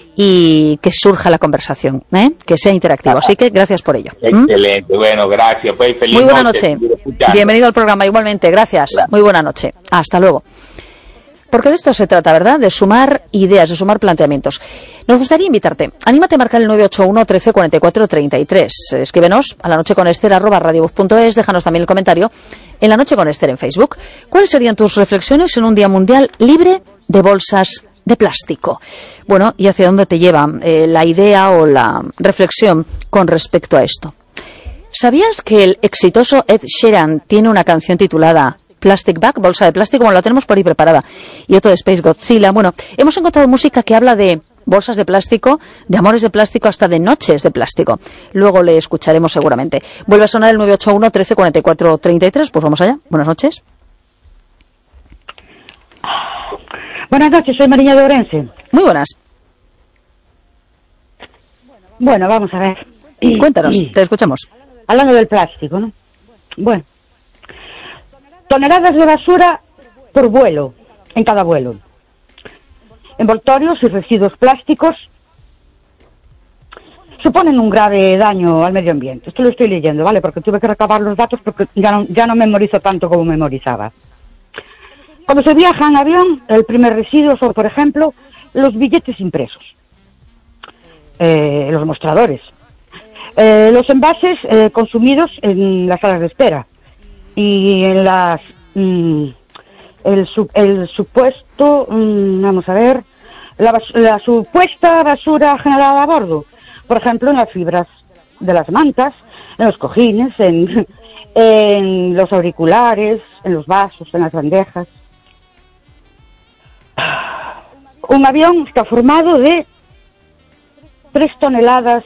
y que surja la conversación, que sea interactivo. Así que gracias por ello. Excelente, bueno, gracias. Pues, feliz muy buena noche. Bienvenido al programa, igualmente. Gracias. Muy buena noche. Hasta luego. Porque de esto se trata, ¿verdad? De sumar ideas, de sumar planteamientos. Nos gustaría invitarte. Anímate a marcar el 981 13 44 33. Escríbenos a lanocheconester@radiovoz.es. Déjanos también el comentario en La Noche con Ester en Facebook. ¿Cuáles serían tus reflexiones en un día mundial libre de bolsas de plástico? Bueno, ¿y hacia dónde te lleva la idea o la reflexión con respecto a esto? ¿Sabías que el exitoso Ed Sheeran tiene una canción titulada Plastic Bag, bolsa de plástico? Bueno, la tenemos por ahí preparada. Y otro de Space Godzilla. Bueno, hemos encontrado música que habla de bolsas de plástico, de amores de plástico, hasta de noches de plástico. Luego le escucharemos seguramente. Vuelve a sonar el 981 13 44 33. Pues vamos allá. Buenas noches. Buenas noches, soy Mariña de Ourense. Muy buenas. Bueno, vamos a ver. Cuéntanos, te escuchamos. Hablando del plástico, ¿no? Bueno. Toneladas de basura por vuelo, en cada vuelo. Envoltorios y residuos plásticos suponen un grave daño al medio ambiente. Esto lo estoy leyendo, ¿vale? Porque tuve que recabar los datos porque ya no memorizo tanto como memorizaba. Cuando se viaja en avión, el primer residuo son, por ejemplo, los billetes impresos, los mostradores, los envases consumidos en las salas de espera y en las el supuesto, vamos a ver, la supuesta basura generada a bordo, por ejemplo, en las fibras de las mantas, en los cojines, en los auriculares, en los vasos, en las bandejas. Un avión está formado de 3 toneladas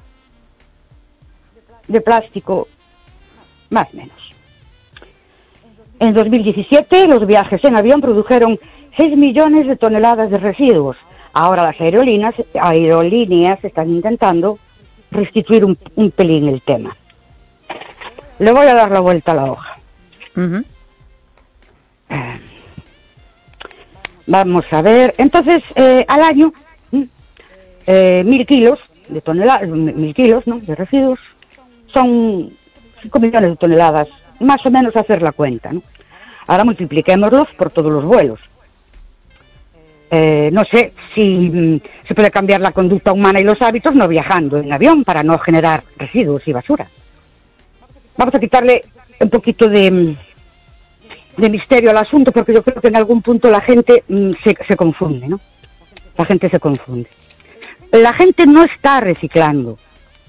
de plástico, más o menos. En 2017, los viajes en avión produjeron 6 millones de toneladas de residuos. Ahora las aerolíneas están intentando restituir un pelín el tema. Le voy a dar la vuelta a la hoja. Vamos a ver. Entonces, al año, 1.000 kilos de toneladas, 1.000 kilos, ¿no?, de residuos, son 5 millones de toneladas, más o menos hacer la cuenta, ¿no? Ahora multipliquémoslos por todos los vuelos. No sé si se puede cambiar la conducta humana y los hábitos no viajando en avión para no generar residuos y basura. Vamos a quitarle un poquito de misterio al asunto, porque yo creo que en algún punto la gente se confunde, ¿no? La gente se confunde. La gente no está reciclando.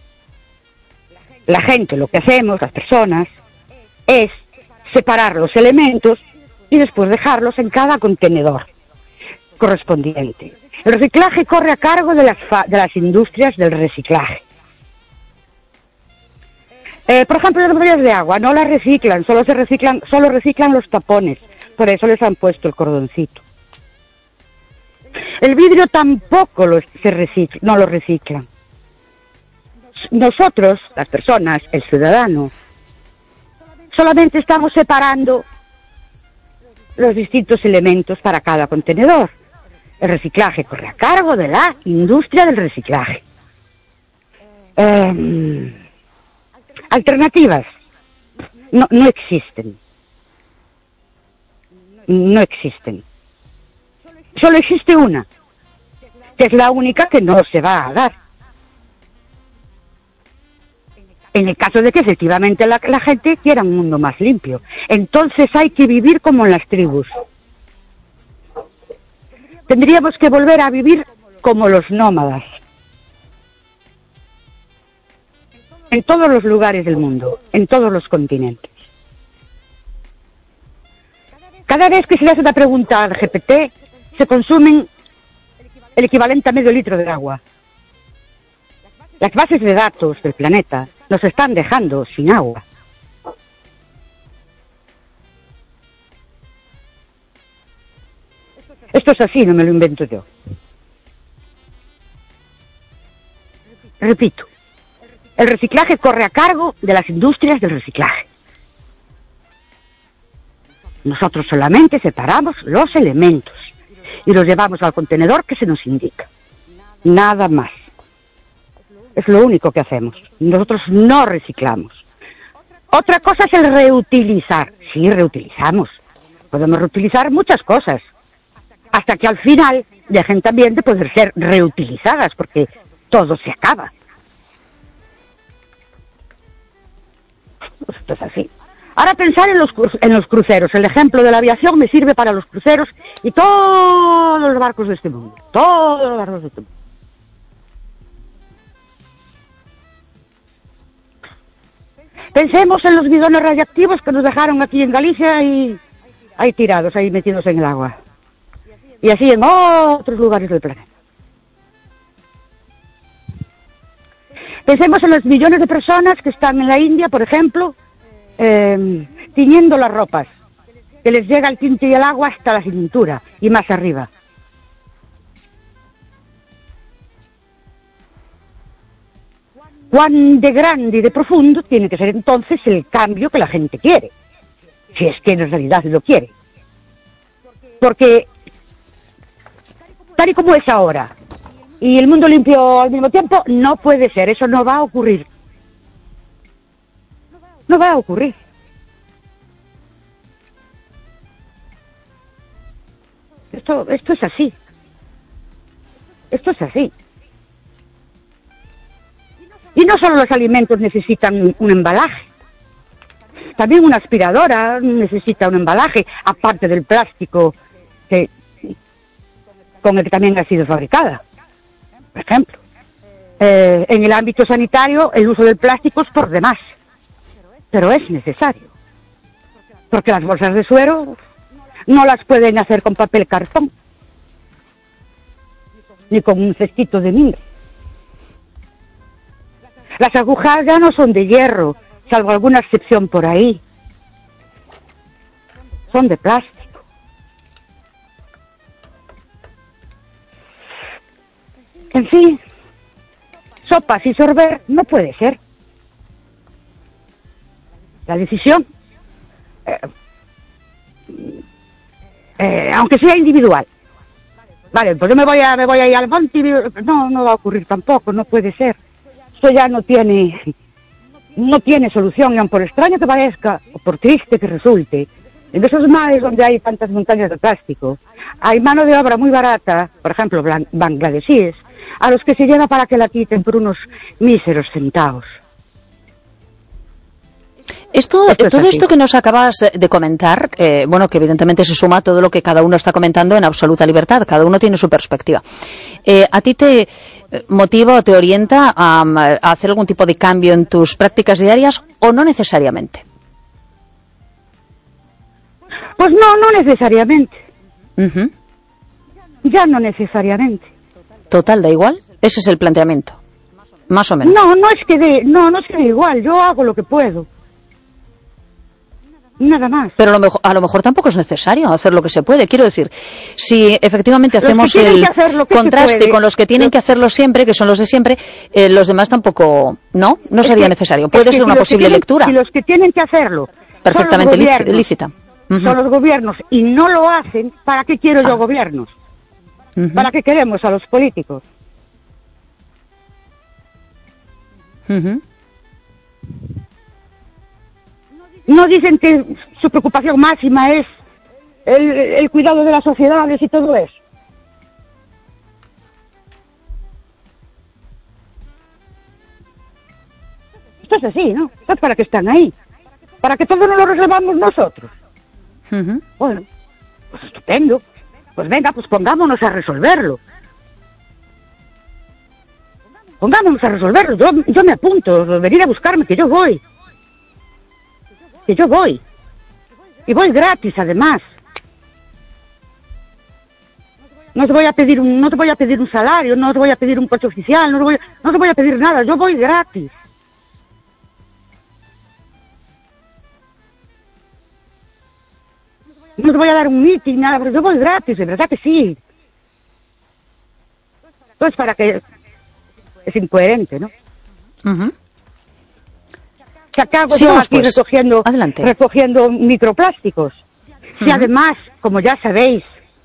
La gente, lo que hacemos, las personas, es separar los elementos y después dejarlos en cada contenedor correspondiente. El reciclaje corre a cargo de las industrias del reciclaje. Por ejemplo, las botellas de agua no las reciclan, solo reciclan los tapones, por eso les han puesto el cordoncito. El vidrio tampoco no lo reciclan. Nosotros, las personas, el ciudadano, solamente estamos separando los distintos elementos para cada contenedor. El reciclaje corre a cargo de la industria del reciclaje. Alternativas no existen. No existen. Solo existe una, que es la única que no se va a dar. En el caso de que efectivamente la gente quiera un mundo más limpio. Entonces hay que vivir como en las tribus. Tendríamos que volver a vivir como los nómadas. En todos los lugares del mundo, en todos los continentes. Cada vez que se le hace una pregunta al GPT, se consumen el equivalente a medio litro de agua. Las bases de datos del planeta nos están dejando sin agua. Esto es así, no me lo invento yo. Repito, el reciclaje corre a cargo de las industrias del reciclaje. Nosotros solamente separamos los elementos y los llevamos al contenedor que se nos indica. Nada más. Es lo único que hacemos. Nosotros no reciclamos. Otra cosa es el reutilizar. Sí, reutilizamos. Podemos reutilizar muchas cosas. Hasta que al final dejen también de poder ser reutilizadas, porque todo se acaba. Esto es así. Ahora pensar en los cruceros. El ejemplo de la aviación me sirve para los cruceros y todos los barcos de este mundo. Todos los barcos de este mundo. Pensemos en los bidones radiactivos que nos dejaron aquí en Galicia y ahí tirados, ahí metidos en el agua. Y así en otros lugares del planeta. Pensemos en los millones de personas que están en la India, por ejemplo, tiñendo las ropas, que les llega el tinte y el agua hasta la cintura y más arriba. Cuán de grande y de profundo tiene que ser entonces el cambio que la gente quiere, si es que en realidad lo quiere. Porque tal y como es ahora, y el mundo limpio al mismo tiempo, no puede ser, eso no va a ocurrir. No va a ocurrir. Esto es así. Esto es así. Y no solo los alimentos necesitan un embalaje. También una aspiradora necesita un embalaje, aparte del plástico con el que también ha sido fabricada. Por ejemplo, en el ámbito sanitario el uso del plástico es por demás, pero es necesario, porque las bolsas de suero no las pueden hacer con papel cartón, ni con un cestito de mimbre. Las agujas ya no son de hierro, salvo alguna excepción por ahí. Son de plástico. En fin, sopas y sorber no puede ser. La decisión, aunque sea individual. Vale, pues yo me voy a ir al monte y no va a ocurrir tampoco, no puede ser. Esto ya no tiene solución, y aun por extraño que parezca, o por triste que resulte, en esos mares donde hay tantas montañas de plástico, hay mano de obra muy barata, por ejemplo, bangladesíes, a los que se lleva para que la quiten por unos míseros centavos. Todo esto que nos acabas de comentar, bueno, que evidentemente se suma a todo lo que cada uno está comentando en absoluta libertad, cada uno tiene su perspectiva. ¿A ti te motiva o te orienta a hacer algún tipo de cambio en tus prácticas diarias o no necesariamente? Pues no necesariamente. Uh-huh. Ya no necesariamente. Total, da igual. Ese es el planteamiento, más o menos. No es que dé igual. Yo hago lo que puedo. Nada más. Pero a lo mejor tampoco es necesario hacer lo que se puede. Quiero decir, si efectivamente hacemos el contraste con los que tienen que hacerlo siempre, que son los de siempre, los demás tampoco, no sería necesario. Puede ser una posible lectura. Si los que tienen que hacerlo perfectamente lícita. son los gobiernos y no lo hacen, ¿para qué quiero yo gobiernos? ¿Para qué queremos a los políticos? No dicen que su preocupación máxima es el cuidado de las sociedades y todo eso. Esto es así, ¿no? ¿Sabes para qué están ahí? Para que todo no lo resolvamos nosotros. Bueno, pues estupendo. Pues venga, pues pongámonos a resolverlo. Pongámonos a resolverlo. Yo me apunto, venir a buscarme, que yo voy. Que yo voy. Y voy gratis, además. No te voy a pedir un salario, no te voy a pedir un coche oficial, no te voy a pedir nada, yo voy gratis. No te voy a dar un meeting, nada, pero yo voy gratis, de verdad que sí. Pues para que... Es incoherente, ¿no? ¿Qué hago yo aquí recogiendo microplásticos? Y además, como ya sabéis,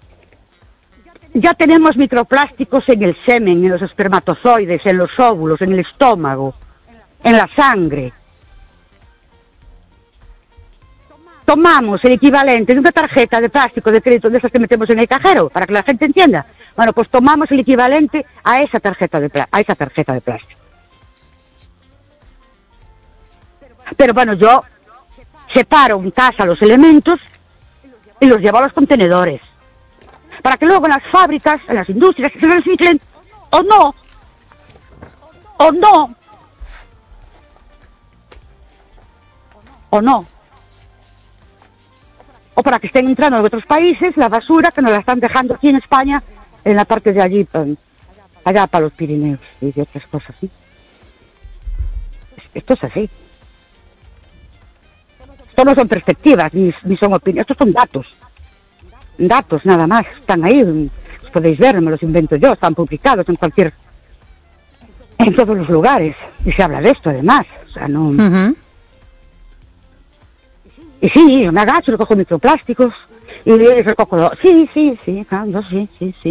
ya tenemos microplásticos en el semen, en los espermatozoides, en los óvulos, en el estómago, en la sangre. Tomamos el equivalente de una tarjeta de plástico de crédito de esas que metemos en el cajero, para que la gente entienda. Bueno, pues tomamos el equivalente a esa tarjeta de plástico. Pero bueno, yo separo en casa los elementos y los llevo a los contenedores, para que luego en las fábricas, en las industrias, se reciclen o no. O para que estén entrando en otros países la basura que nos la están dejando aquí en España, en la parte de allí, allá para los Pirineos y de otras cosas, ¿sí? Esto es así. Esto no son perspectivas, ni son opiniones, estos son datos. Datos, nada más. Están ahí, los podéis ver, me los invento yo, están publicados en todos los lugares. Y se habla de esto, además. O sea, no... Y sí, me agacho, recojo microplásticos, y recojo... Sí, claro, sí.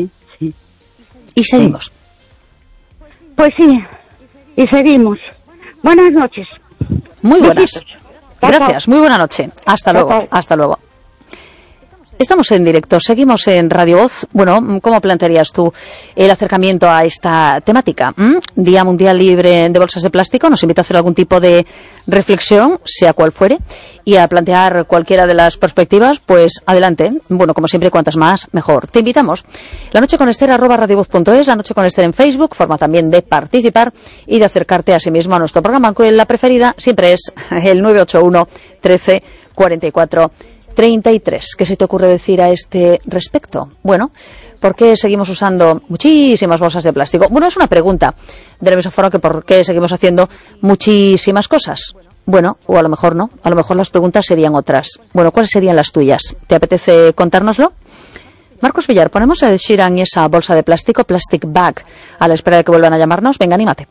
Y seguimos. Pues sí, y seguimos. Buenas noches. Muy buenas. Gracias, muy buena noche. Hasta luego. Estamos en directo, seguimos en Radio Voz. Bueno, ¿cómo plantearías tú el acercamiento a esta temática? Día Mundial Libre de Bolsas de Plástico nos invita a hacer algún tipo de reflexión, sea cual fuere, y a plantear cualquiera de las perspectivas, pues adelante. Bueno, como siempre, cuantas más, mejor. Te invitamos. La Noche con Esther, @radiovoz.es, La Noche con Esther en Facebook, forma también de participar y de acercarte a sí mismo a nuestro programa, que la preferida siempre es el 981 13 44 33. ¿Qué se te ocurre decir a este respecto? Bueno, ¿por qué seguimos usando muchísimas bolsas de plástico? Bueno, es una pregunta del mismo foro que por qué seguimos haciendo muchísimas cosas. Bueno, o a lo mejor no, a lo mejor las preguntas serían otras. Bueno, ¿cuáles serían las tuyas? ¿Te apetece contárnoslo? Marcos Villar, ponemos a Ed Sheeran y esa bolsa de plástico, Plastic Bag, a la espera de que vuelvan a llamarnos. Venga, anímate.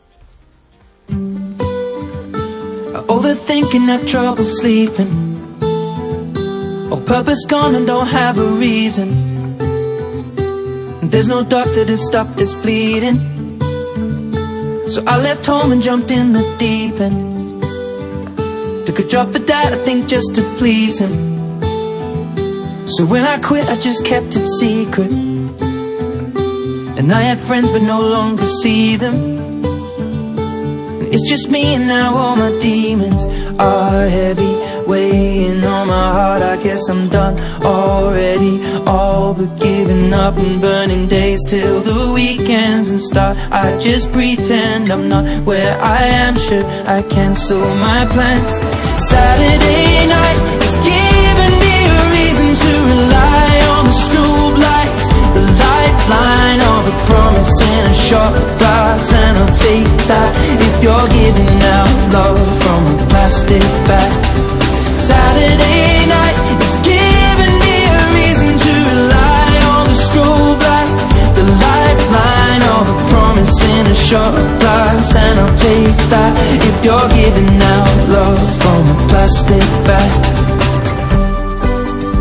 Oh, purpose gone and don't have a reason. There's no doctor to stop this bleeding. So I left home and jumped in the deep end. Took a drop of that, I think just to please him. So when I quit, I just kept it secret. And I had friends but no longer see them. And it's just me and now all my demons are heavy, weighing on my heart. I guess I'm done already, all but giving up and burning days till the weekends and start. I just pretend I'm not where I am. Should I cancel my plans? Saturday night is giving me a reason to rely on the strobe lights, the lifeline of a promise in a shot glass, and I'll take that if you're giving out love from a plastic bag. Saturday night is giving me a reason to rely on the strobe light, the lifeline of a promise in a shot glass, and I'll take that if you're giving out love from a plastic bag.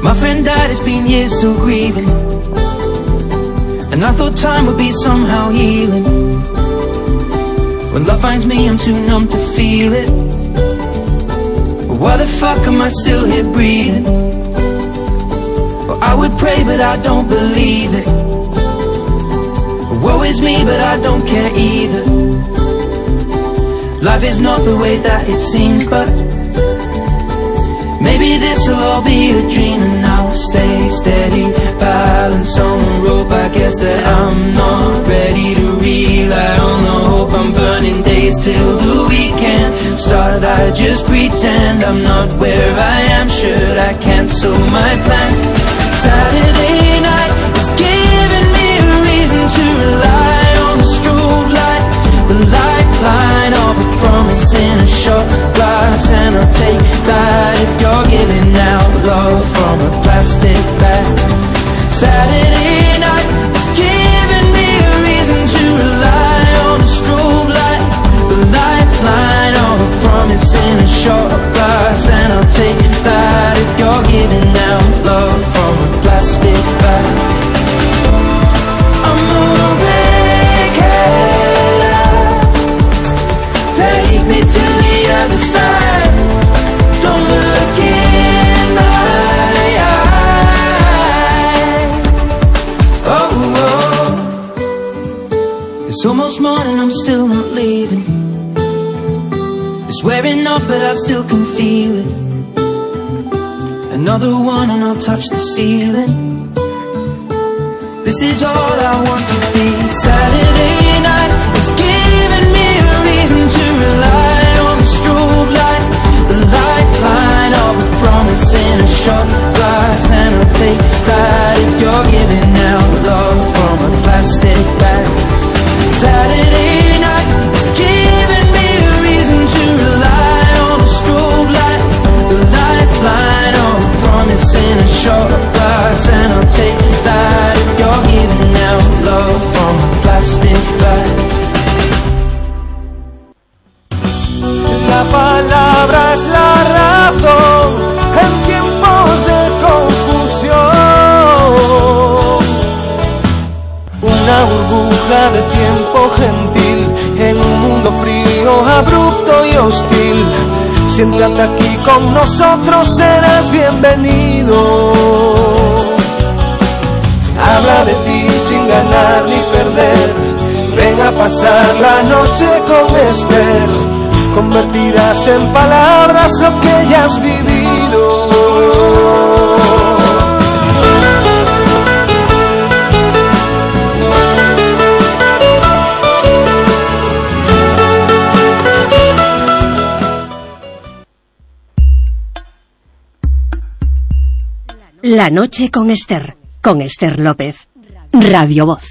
My friend died, it's been years still grieving, and I thought time would be somehow healing. When love finds me, I'm too numb to feel it. Why the fuck am I still here breathing? Well, I would pray but I don't believe it. Woe is me but I don't care either. Life is not the way that it seems, but maybe this'll all be a dream, and I'll stay steady, balance on the rope. I guess that I'm not ready to rely on the hope. I'm burning days till the weekend start. I just pretend I'm not where I am. Should I cancel my plan? Saturday night is giving me a reason to rely on the strobe light, the lifeline of a promise in a shot glass. And I'll take that if you're giving out love from a plastic bag. Saturday night is giving me a reason to rely on the strobe light, the lifeline of a promise in a shot glass. And I'll take that if you're giving out love from a plastic bag. I'm a wreckhead. Take me to the other side. Don't look in my eye. Oh, oh. It's almost morning, I'm still not leaving. It's wearing off but I still can feel it. Another one and I'll touch the ceiling. This is all I want to be. Saturday night is giving me a reason to rely on the strobe light, the lifeline of a promise in a shot glass. And I'll take that if you're giving out love from a plastic bag. Saturday night is giving me a reason to rely on the strobe light, the lifeline of a promise in a shot glass. And I'll take that if you're giving out love from a plastic bag. La palabra es la razón en tiempos de confusión. Una burbuja de tiempo gentil en un mundo frío, abrupto y hostil. Siéntate aquí con nosotros, serás bienvenido. Habla de ti sin ganar ni perder. Ven a pasar la noche con Esther. Convertirás en palabras lo que ya has vivido. La noche con Esther López, Radio Voz.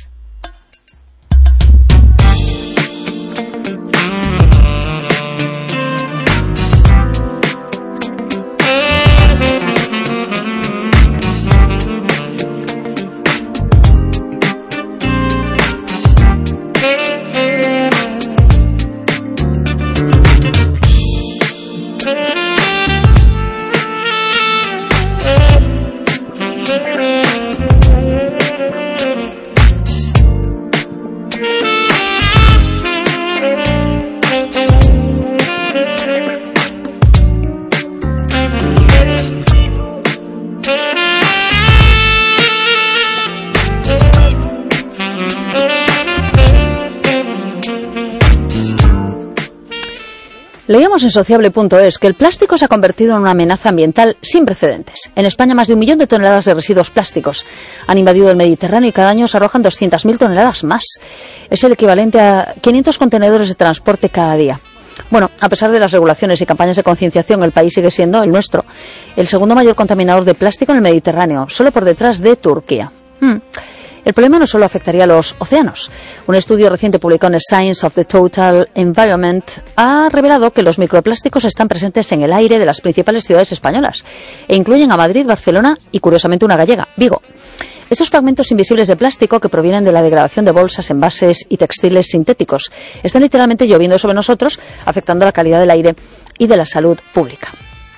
Leíamos en sociable.es que el plástico se ha convertido en una amenaza ambiental sin precedentes. En España, más de 1 millón de toneladas de residuos plásticos han invadido el Mediterráneo y cada año se arrojan 200.000 toneladas más. Es el equivalente a 500 contenedores de transporte cada día. Bueno, a pesar de las regulaciones y campañas de concienciación, el país sigue siendo, el nuestro, el segundo mayor contaminador de plástico en el Mediterráneo, solo por detrás de Turquía. El problema no solo afectaría a los océanos. Un estudio reciente publicado en Science of the Total Environment ha revelado que los microplásticos están presentes en el aire de las principales ciudades españolas e incluyen a Madrid, Barcelona y, curiosamente, una gallega, Vigo. Estos fragmentos invisibles de plástico, que provienen de la degradación de bolsas, envases y textiles sintéticos, están literalmente lloviendo sobre nosotros, afectando la calidad del aire y de la salud pública.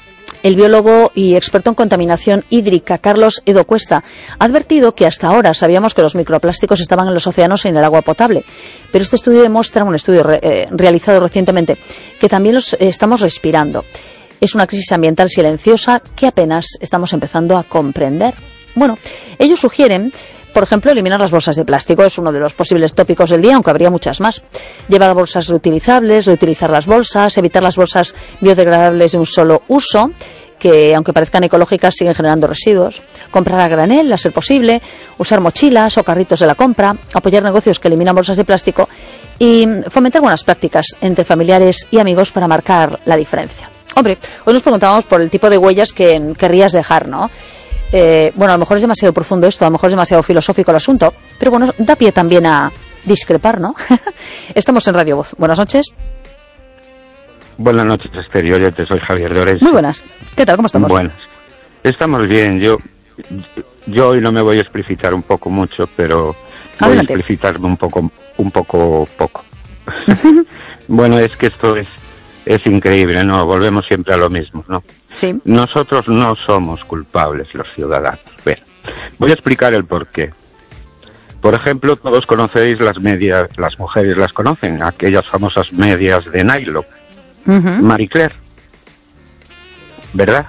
El biólogo y experto en contaminación hídrica, Carlos Edo Cuesta, ha advertido que hasta ahora sabíamos que los microplásticos estaban en los océanos y en el agua potable, pero este estudio demuestra, un estudio realizado recientemente, que también los estamos respirando. Es una crisis ambiental silenciosa que apenas estamos empezando a comprender. Bueno, ellos sugieren, por ejemplo, eliminar las bolsas de plástico. Es uno de los posibles tópicos del día, aunque habría muchas más. Llevar bolsas reutilizables, reutilizar las bolsas, evitar las bolsas biodegradables de un solo uso, que aunque parezcan ecológicas siguen generando residuos. Comprar a granel, a ser posible, usar mochilas o carritos de la compra, apoyar negocios que eliminan bolsas de plástico y fomentar buenas prácticas entre familiares y amigos para marcar la diferencia. Hombre, hoy nos preguntábamos por el tipo de huellas que querrías dejar, ¿no? Bueno, a lo mejor es demasiado profundo esto, a lo mejor es demasiado filosófico el asunto, pero bueno, da pie también a discrepar, ¿no? Estamos en Radio Voz. Buenas noches. Buenas noches, Esther y oyentes, soy Javier de Orense. Muy buenas. ¿Qué tal? ¿Cómo estamos? Buenas. Estamos bien. Yo hoy no me voy a explicitar un poco mucho, pero voy a explicitarme un poco. Bueno, es que esto es increíble, ¿no? Volvemos siempre a lo mismo, ¿no? Sí. Nosotros no somos culpables, los ciudadanos. Bueno, voy a explicar el porqué. Por ejemplo, todos conocéis las medias, las mujeres las conocen, aquellas famosas medias de nylon. Marie Claire, ¿verdad?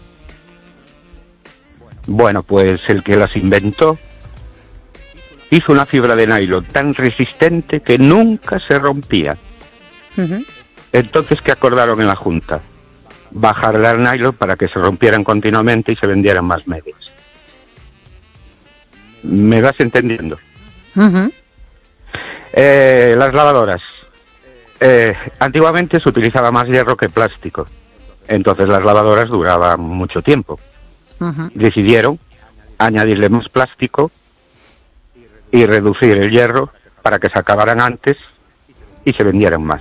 Bueno, pues el que las inventó hizo una fibra de nylon tan resistente que nunca se rompía. Entonces, ¿qué acordaron en la Junta? Bajarle al nylon para que se rompieran continuamente y se vendieran más medias. ¿Me vas entendiendo? Las lavadoras. Antiguamente se utilizaba más hierro que plástico. Entonces las lavadoras duraban mucho tiempo. Decidieron añadirle más plástico y reducir el hierro para que se acabaran antes y se vendieran más.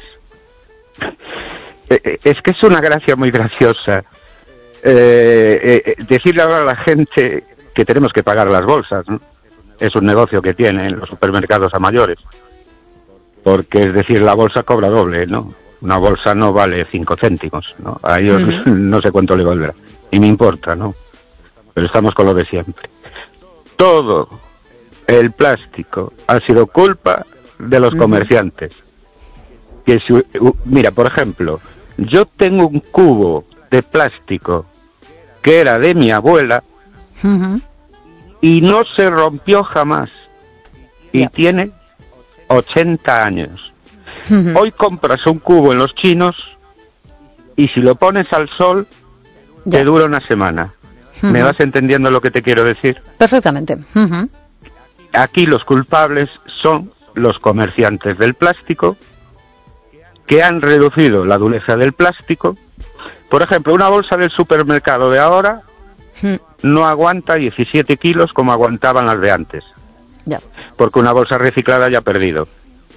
Es que es una gracia muy graciosa decirle ahora a la gente que tenemos que pagar las bolsas, ¿no? Es un negocio que tienen los supermercados a mayores, porque es decir, la bolsa cobra doble, ¿no? Una bolsa no vale 5 céntimos, ¿no? A ellos no sé cuánto le valdrá, y me importa, ¿no? Pero estamos con lo de siempre. Todo el plástico ha sido culpa de los comerciantes. Que mira, por ejemplo, yo tengo un cubo de plástico que era de mi abuela y no se rompió jamás y tiene 80 años. Hoy compras un cubo en los chinos y si lo pones al sol te dura una semana. ¿Me vas entendiendo lo que te quiero decir? Perfectamente. Aquí los culpables son los comerciantes del plástico, que han reducido la dureza del plástico. Por ejemplo, una bolsa del supermercado de ahora no aguanta 17 kilos como aguantaban las de antes. Porque una bolsa reciclada ya ha perdido.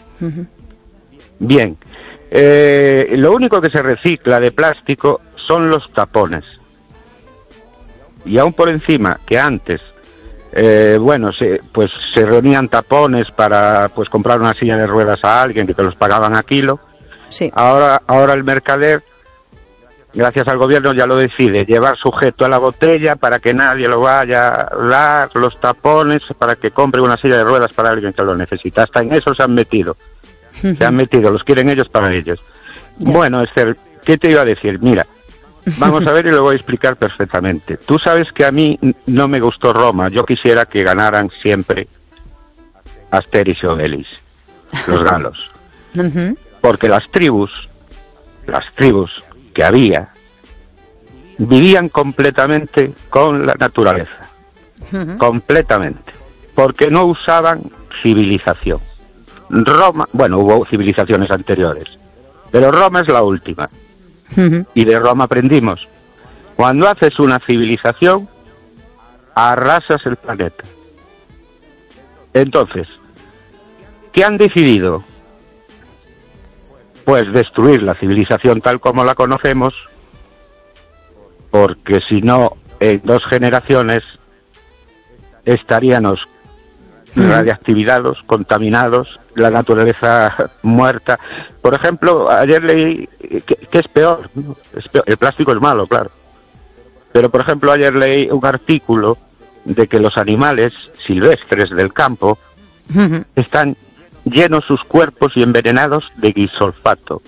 Bien, lo único que se recicla de plástico son los tapones. Y aún por encima, que antes, se reunían tapones para pues comprar una silla de ruedas a alguien que te los pagaban a kilo. Sí. Ahora el mercader, gracias al gobierno, ya lo decide, llevar sujeto a la botella para que nadie lo vaya a dar, los tapones para que compre una silla de ruedas para alguien que lo necesita. Hasta en eso se han metido. Los quieren ellos para ellos. Bueno, Esther, ¿qué te iba a decir? Mira, vamos a ver y lo voy a explicar perfectamente. Tú sabes que a mí no me gustó Roma. Yo quisiera que ganaran siempre Asterix y Obelix, los galos. Porque las tribus que había, vivían completamente con la naturaleza. Completamente. Porque no usaban civilización. Roma, bueno, hubo civilizaciones anteriores, pero Roma es la última. Y de Roma aprendimos. Cuando haces una civilización, arrasas el planeta. Entonces, ¿qué han decidido? Pues destruir la civilización tal como la conocemos, porque si no, en 2 generaciones estaríamos radiactivizados, contaminados, la naturaleza muerta. Por ejemplo, ayer leí que es peor. El plástico es malo, claro, Pero, por ejemplo, ayer leí un artículo de que los animales silvestres del campo están llenos sus cuerpos y envenenados de glisolfato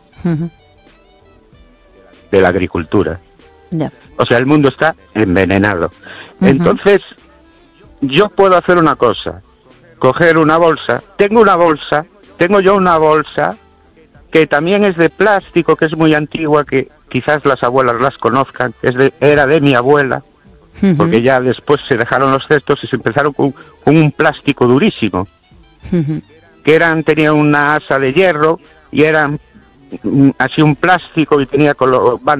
de la agricultura. O sea, el mundo está envenenado. Entonces, yo puedo hacer una cosa, coger una bolsa. Tengo yo una bolsa que también es de plástico, que es muy antigua, que quizás las abuelas las conozcan, era de mi abuela, porque ya después se dejaron los cestos y se empezaron con un plástico durísimo, que tenía una asa de hierro y eran así un plástico y tenía